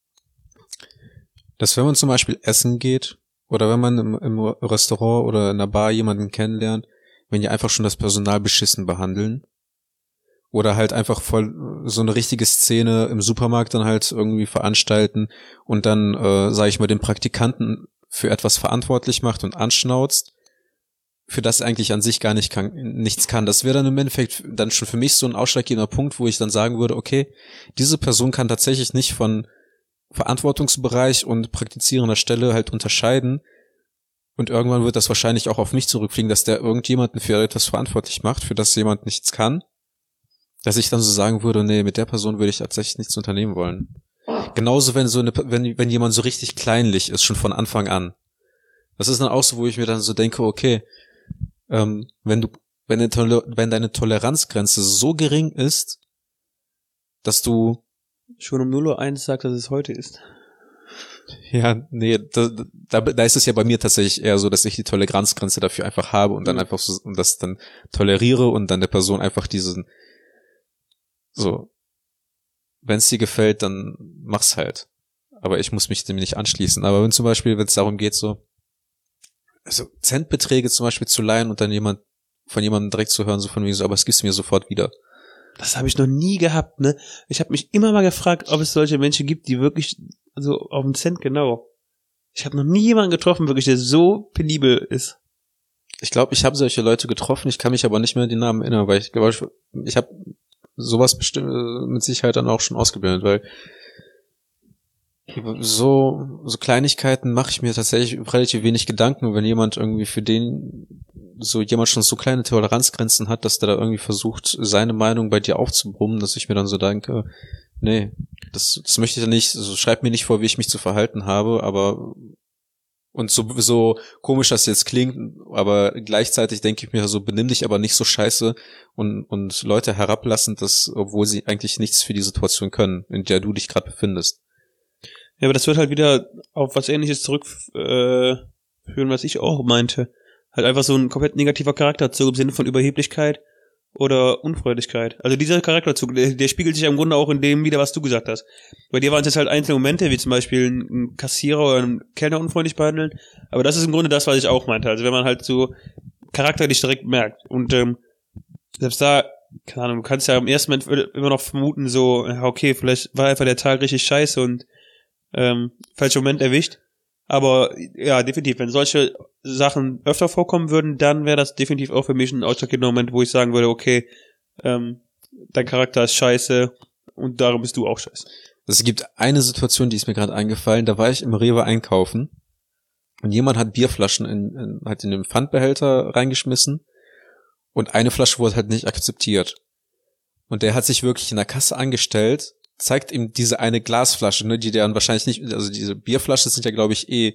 dass wenn man zum Beispiel essen geht oder wenn man im Restaurant oder in einer Bar jemanden kennenlernt, wenn die einfach schon das Personal beschissen behandeln oder halt einfach voll so eine richtige Szene im Supermarkt dann halt irgendwie veranstalten und dann, sage ich mal, den Praktikanten für etwas verantwortlich macht und anschnauzt, für das er eigentlich an sich gar nichts kann. Das wäre dann im Endeffekt dann schon für mich so ein ausschlaggebender Punkt, wo ich dann sagen würde, okay, diese Person kann tatsächlich nicht von Verantwortungsbereich und praktizierender Stelle halt unterscheiden und irgendwann wird das wahrscheinlich auch auf mich zurückfliegen, dass der irgendjemanden für etwas verantwortlich macht, für das jemand nichts kann, dass ich dann so sagen würde, nee, mit der Person würde ich tatsächlich nichts unternehmen wollen. Genauso wenn jemand so richtig kleinlich ist, schon von Anfang an. Das ist dann auch so, wo ich mir dann so denke, okay, wenn deine Toleranzgrenze so gering ist, dass du schon um 0:01 sagt, dass es heute ist. Ja, nee, da ist es ja bei mir tatsächlich eher so, dass ich die Toleranzgrenze dafür einfach habe und dann einfach so, und das dann toleriere und dann der Person einfach so, wenn es dir gefällt, dann mach's halt. Aber ich muss mich dem nicht anschließen. Aber wenn es darum geht, so Centbeträge zum Beispiel zu leihen und dann von jemandem direkt zu hören, so von mir so, aber es gibst du mir sofort wieder. Das habe ich noch nie gehabt, ne? Ich habe mich immer mal gefragt, ob es solche Menschen gibt, die wirklich so auf den Cent genau. Ich habe noch nie jemanden getroffen, wirklich, der so penibel ist. Ich glaube, ich habe solche Leute getroffen, ich kann mich aber nicht mehr an die Namen erinnern, weil ich glaube, ich habe sowas bestimmt mit Sicherheit dann auch schon ausgebildet, weil so Kleinigkeiten mache ich mir tatsächlich relativ wenig Gedanken, und wenn jemand irgendwie jemand schon so kleine Toleranzgrenzen hat, dass der da irgendwie versucht, seine Meinung bei dir aufzubrummen, dass ich mir dann so denke, nee, das möchte ich ja nicht, also schreib mir nicht vor, wie ich mich zu verhalten habe, aber und so komisch das jetzt klingt, aber gleichzeitig denke ich mir so, benimm dich aber nicht so scheiße und Leute herablassen, obwohl sie eigentlich nichts für die Situation können, in der du dich gerade befindest. Ja, aber das wird halt wieder auf was Ähnliches zurückführen, was ich auch meinte. Halt einfach so ein komplett negativer Charakterzug im Sinne von Überheblichkeit oder Unfreundlichkeit. Also dieser Charakterzug, der spiegelt sich ja im Grunde auch in dem wieder, was du gesagt hast. Bei dir waren es jetzt halt einzelne Momente, wie zum Beispiel ein Kassierer oder ein Kellner unfreundlich behandeln. Aber das ist im Grunde das, was ich auch meinte. Also wenn man halt so charakterlich direkt merkt. Und selbst da, keine Ahnung, du kannst ja im ersten Moment immer noch vermuten, so, ja, okay, vielleicht war einfach der Tag richtig scheiße und falscher Moment erwischt. Aber ja, definitiv, wenn solche Sachen öfter vorkommen würden, dann wäre das definitiv auch für mich ein ausschlaggebender Moment, wo ich sagen würde, okay, dein Charakter ist scheiße und darum bist du auch scheiße. Es gibt eine Situation, die ist mir gerade eingefallen, da war ich im Rewe einkaufen und jemand hat Bierflaschen in den Pfandbehälter reingeschmissen und eine Flasche wurde halt nicht akzeptiert. Und der hat sich wirklich in der Kasse angestellt, zeigt ihm diese eine Glasflasche, ne, die der dann wahrscheinlich nicht, also diese Bierflasche sind ja, glaube ich,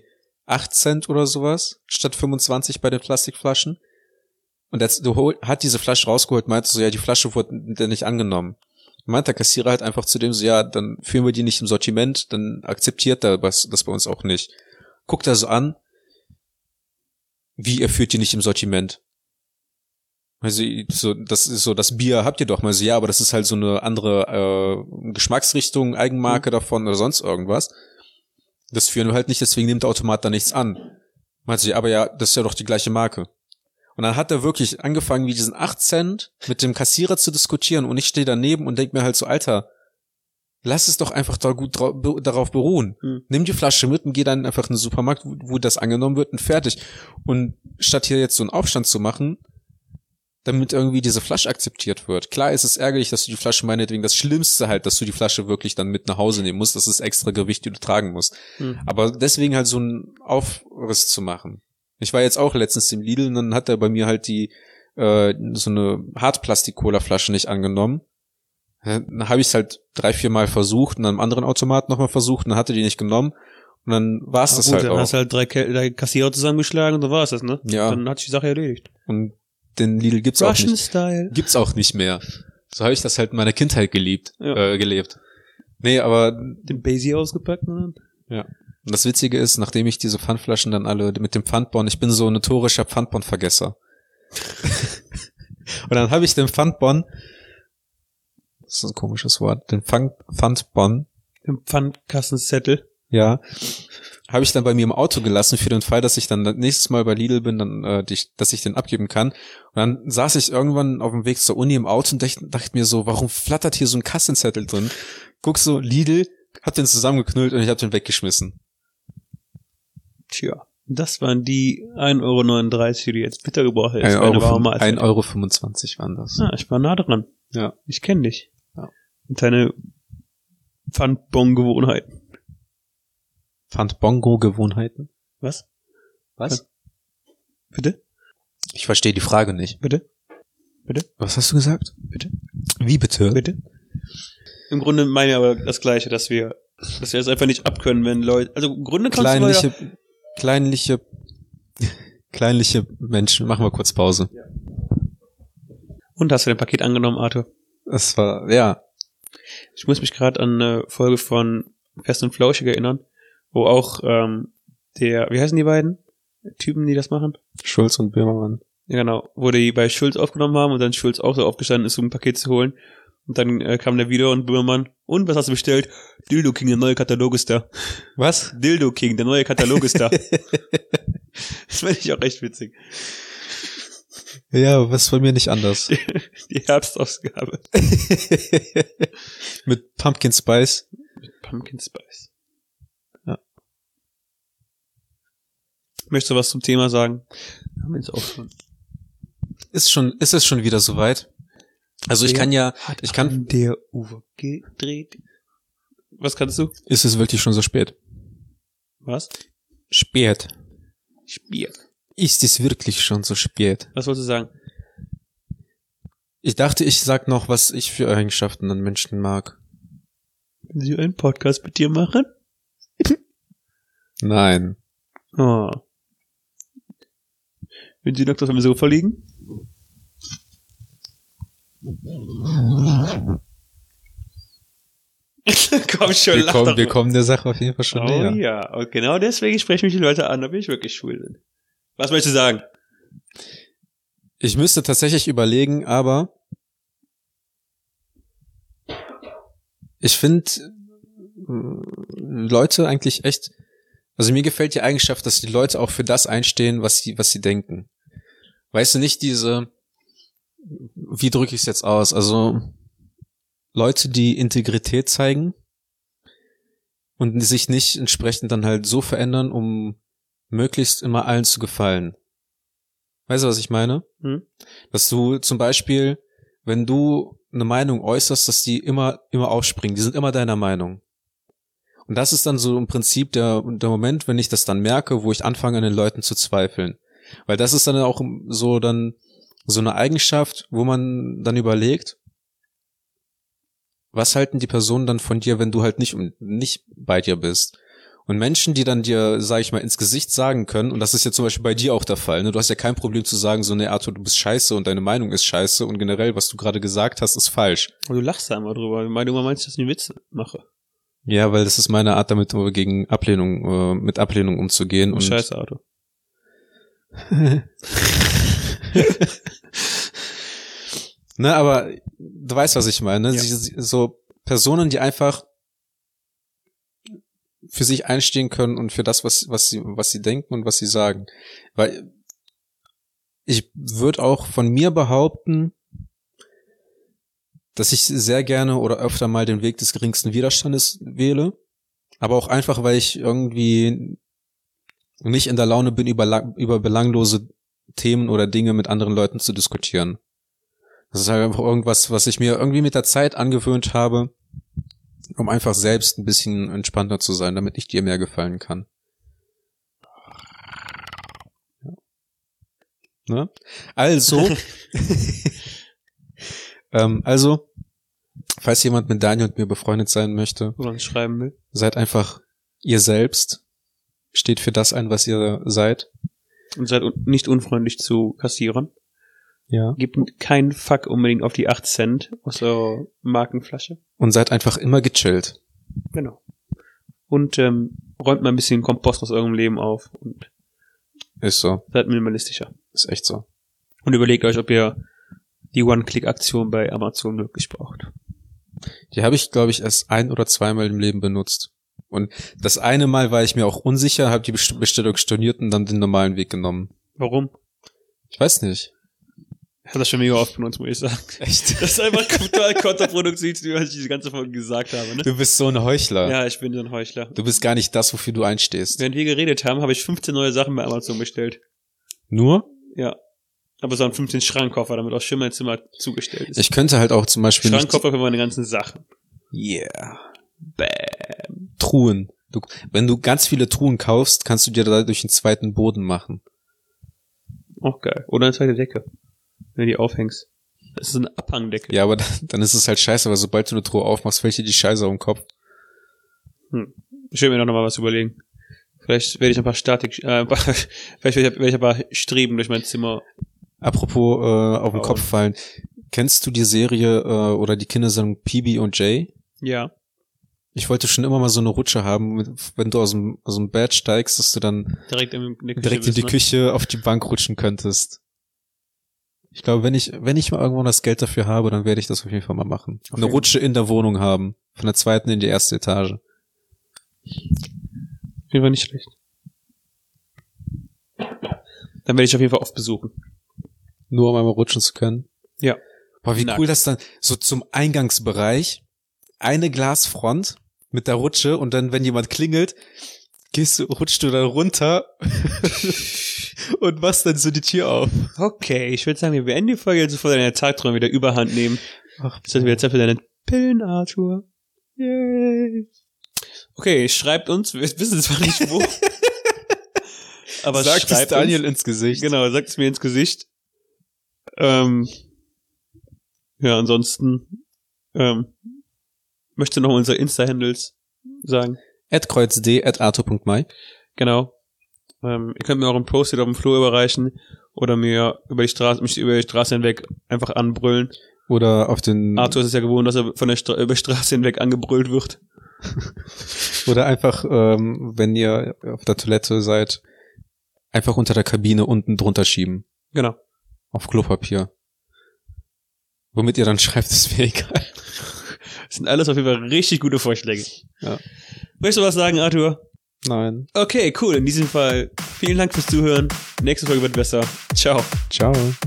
8 Cent oder sowas, statt 25 bei den Plastikflaschen. Und hat diese Flasche rausgeholt, meinte so, ja, die Flasche wurde nicht angenommen. Meint der Kassierer halt einfach zu dem so, ja, dann führen wir die nicht im Sortiment, dann akzeptiert er das bei uns auch nicht. Guckt er so an, wie, ihr führt die nicht im Sortiment? Also, so, das ist so, das Bier habt ihr doch mal so, ja, aber das ist halt so eine andere Geschmacksrichtung, Eigenmarke davon oder sonst irgendwas. Das führen wir halt nicht, deswegen nimmt der Automat da nichts an. Meint sie, aber ja, das ist ja doch die gleiche Marke. Und dann hat er wirklich angefangen, wie diesen 8 Cent mit dem Kassierer zu diskutieren und ich stehe daneben und denk mir halt so, Alter, lass es doch einfach da gut darauf beruhen. Nimm die Flasche mit und geh dann einfach in den Supermarkt, wo das angenommen wird und fertig. Und statt hier jetzt so einen Aufstand zu machen, damit irgendwie diese Flasche akzeptiert wird. Klar ist es ärgerlich, dass du die Flasche meinetwegen, das Schlimmste halt, dass du die Flasche wirklich dann mit nach Hause nehmen musst, das ist extra Gewicht, die du tragen musst. Aber deswegen halt so einen Aufriss zu machen. Ich war jetzt auch letztens im Lidl und dann hat er bei mir halt die so eine Hartplastik-Cola-Flasche nicht angenommen. Dann habe ich es halt 3-4 Mal versucht und an einem anderen Automat nochmal versucht und dann hat er die nicht genommen und dann war es das gut, halt dann auch. Dann hast du halt 3 Kassierer zusammengeschlagen und dann war es das, ne? Ja. Dann hat sich die Sache erledigt. Und den Lidl gibt's auch Russian nicht. Style. Gibt's auch nicht mehr. So habe ich das halt in meiner Kindheit gelebt. Nee, aber Den Basie ausgepackt und dann? ja. Und das Witzige ist, nachdem ich diese Pfandflaschen dann alle mit dem Pfandbon, ich bin so ein notorischer Pfandbon-Vergesser. Und dann habe ich den Pfandbon, das ist ein komisches Wort, den Pfandbon, Den Pfandkassenzettel. ja, habe ich dann bei mir im Auto gelassen für den Fall, dass ich dann nächstes Mal bei Lidl bin, dann dass ich den abgeben kann. Und dann saß ich irgendwann auf dem Weg zur Uni im Auto und dachte mir so, warum flattert hier so ein Kassenzettel drin? Guck so, Lidl, hab den zusammengeknüllt und ich hab den weggeschmissen. Tja, das waren die 1,39 €, die du jetzt bitter gebraucht hättest. 1,25 Euro waren das. Ah, ich war nah dran. Ja. Ich kenne dich. Ja. Und deine Pfandbon-Gewohnheiten. Pfandbongo-Gewohnheiten? Was? Was? Bitte? Ich verstehe die Frage nicht. Bitte? Bitte? Was hast du gesagt? Bitte? Wie bitte? Bitte? Im Grunde meine ich aber das Gleiche, dass wir es einfach nicht abkönnen, wenn Leute, also im Grunde kannst du kleinliche Menschen. Machen wir kurz Pause. Ja. Und hast du dein Paket angenommen, Arthur? Das war, ja. Ich muss mich gerade an eine Folge von Fest und Flauschig erinnern, wo auch wie heißen die beiden Typen, die das machen? Schulz und Böhmermann. Ja, genau, wo die bei Schulz aufgenommen haben und dann Schulz auch so aufgestanden ist, um ein Paket zu holen. Und dann kam der wieder und Böhmermann, und was hast du bestellt? Dildo King, der neue Katalog ist da. Was? Dildo King, der neue Katalog ist da. Das fand ich auch echt witzig. Ja, was bei mir nicht anders. Die Herbstausgabe. Mit Pumpkin Spice. Mit Pumpkin Spice. Ja. Möchtest du was zum Thema sagen? Haben wir jetzt auch schon. Ist es schon wieder soweit? Also ich kann der Uhr gedreht. Was kannst du? Ist es wirklich schon so spät? Was? Spät. Spät. Ist es wirklich schon so spät? Was wolltest du sagen? Ich dachte, ich sag noch, was ich für Eigenschaften an Menschen mag. Wenn sie einen Podcast mit dir machen? Nein. Oh. Wenn sie nackt auf dem Sofa liegen? Komm schon, wir kommen der Sache auf jeden Fall schon näher. Oh ja, und genau deswegen sprechen mich die Leute an, ob ich wirklich schwul bin. Was möchtest du sagen? Ich müsste tatsächlich überlegen, aber ich finde Leute eigentlich echt, also mir gefällt die Eigenschaft, dass die Leute auch für das einstehen, was sie denken. Weißt du, nicht diese, wie drücke ich es jetzt aus? Also Leute, die Integrität zeigen und sich nicht entsprechend dann halt so verändern, um möglichst immer allen zu gefallen. Weißt du, was ich meine? Dass du zum Beispiel, wenn du eine Meinung äußerst, dass die immer aufspringen. Die sind immer deiner Meinung. Und das ist dann so im Prinzip der Moment, wenn ich das dann merke, wo ich anfange, an den Leuten zu zweifeln. Weil das ist dann auch so eine Eigenschaft, wo man dann überlegt, was halten die Personen dann von dir, wenn du halt nicht bei dir bist? Und Menschen, die dann dir, sag ich mal, ins Gesicht sagen können, und das ist ja zum Beispiel bei dir auch der Fall, ne? Du hast ja kein Problem zu sagen, so, ne, Arthur, du bist scheiße und deine Meinung ist scheiße und generell, was du gerade gesagt hast, ist falsch. Aber du lachst da immer drüber. Ich meine, du meinst, dass ich einen Witz mache. Ja, weil das ist meine Art, damit gegen Ablehnung, mit Ablehnung umzugehen. Und Scheiße, Arthur. Ne, aber du weißt, was ich meine. Ne? Ja. So Personen, die einfach für sich einstehen können und für das, was sie denken und was sie sagen. Weil ich würde auch von mir behaupten, dass ich sehr gerne oder öfter mal den Weg des geringsten Widerstandes wähle. Aber auch einfach, weil ich irgendwie nicht in der Laune bin, über belanglose Themen oder Dinge mit anderen Leuten zu diskutieren. Das ist halt einfach irgendwas, was ich mir irgendwie mit der Zeit angewöhnt habe, um einfach selbst ein bisschen entspannter zu sein, damit ich dir mehr gefallen kann. Ja. Ne? Also, falls jemand mit Daniel und mir befreundet sein möchte, Wo man schreiben will. seid einfach ihr selbst, steht für das ein, was ihr seid. Und seid nicht unfreundlich zu Kassierern. Ja. Gebt keinen Fuck unbedingt auf die 8 Cent aus der Markenflasche. Und seid einfach immer gechillt. Genau. Und räumt mal ein bisschen Kompost aus eurem Leben auf und Ist so. seid minimalistischer. Ist echt so. Und überlegt euch, ob ihr die One-Click-Aktion bei Amazon wirklich braucht. Die habe ich, glaube ich, erst 1 oder 2 Mal im Leben benutzt. Und das eine Mal war ich mir auch unsicher, habe die Bestellung storniert und dann den normalen Weg genommen. Warum? Ich weiß nicht. Ich habe das schon mega oft benutzt, muss ich sagen. Echt? Das ist einfach total kontraproduktiv, wie ich diese ganze Folge gesagt habe. Ne? Du bist so ein Heuchler. Ja, ich bin so ein Heuchler. Du bist gar nicht das, wofür du einstehst. Während wir geredet haben, habe ich 15 neue Sachen bei Amazon bestellt. Nur? Ja. Aber so ein 15 Schrankkoffer, damit auch schon mein Zimmer zugestellt ist. Ich könnte halt auch zum Beispiel Schrankkoffer für meine ganzen Sachen. Yeah. Bäm. Truhen. Wenn du ganz viele Truhen kaufst, kannst du dir dadurch einen zweiten Boden machen. Auch geil. Oder eine zweite Decke. Wenn du die aufhängst. Das ist eine Abhangdecke. Ja, aber dann ist es halt scheiße, weil sobald du eine Truhe aufmachst, fällt dir die Scheiße auf den Kopf. Ich will mir noch mal was überlegen. Vielleicht werde ich ein paar vielleicht werde ich ein paar Streben durch mein Zimmer. Apropos auf den Kopf fallen. Kennst du die Serie oder die Kindersendung PB und J? Ja. Ich wollte schon immer mal so eine Rutsche haben, wenn du aus dem Bett steigst, dass du dann Direkt in die Küche direkt in die bist, Küche auf die Bank rutschen könntest. Ich glaube, wenn ich mal irgendwann das Geld dafür habe, dann werde ich das auf jeden Fall mal machen. Okay. Eine Rutsche in der Wohnung haben. Von der 2. in die 1. Etage. Auf jeden Fall nicht schlecht. Dann werde ich auf jeden Fall oft besuchen. Nur um einmal rutschen zu können. Ja. Boah, wie Nackt. cool das dann, so zum Eingangsbereich, eine Glasfront mit der Rutsche und dann, wenn jemand klingelt, rutschst du da runter und machst dann so die Tür auf. Okay, ich würde sagen, wir beenden die Folge jetzt, bevor deine Tagträume wieder überhand nehmen. Ach, Das heißt, wir jetzt Zeit für deine Pillen, Arthur. Yay. Okay, schreibt uns, wir wissen zwar nicht wo. Aber sagt es schreibt Daniel uns. ins Gesicht. Genau, sagt es mir ins Gesicht. Ja, ansonsten möchte noch unsere Insta-Handles sagen. @kreuzd, @arthur.mai. Genau. Ihr könnt mir auch einen Post-it auf dem Flur überreichen oder mich über die Straße hinweg einfach anbrüllen. Oder auf den, Arthur ist es ja gewohnt, dass er von der über die Straße hinweg angebrüllt wird. oder einfach, wenn ihr auf der Toilette seid, einfach unter der Kabine unten drunter schieben. Genau. Auf Klopapier. Womit ihr dann schreibt, ist mir egal. Das sind alles auf jeden Fall richtig gute Vorschläge. Ja. Möchtest du was sagen, Arthur? Nein. Okay, cool. In diesem Fall vielen Dank fürs Zuhören. Nächste Folge wird besser. Ciao. Ciao.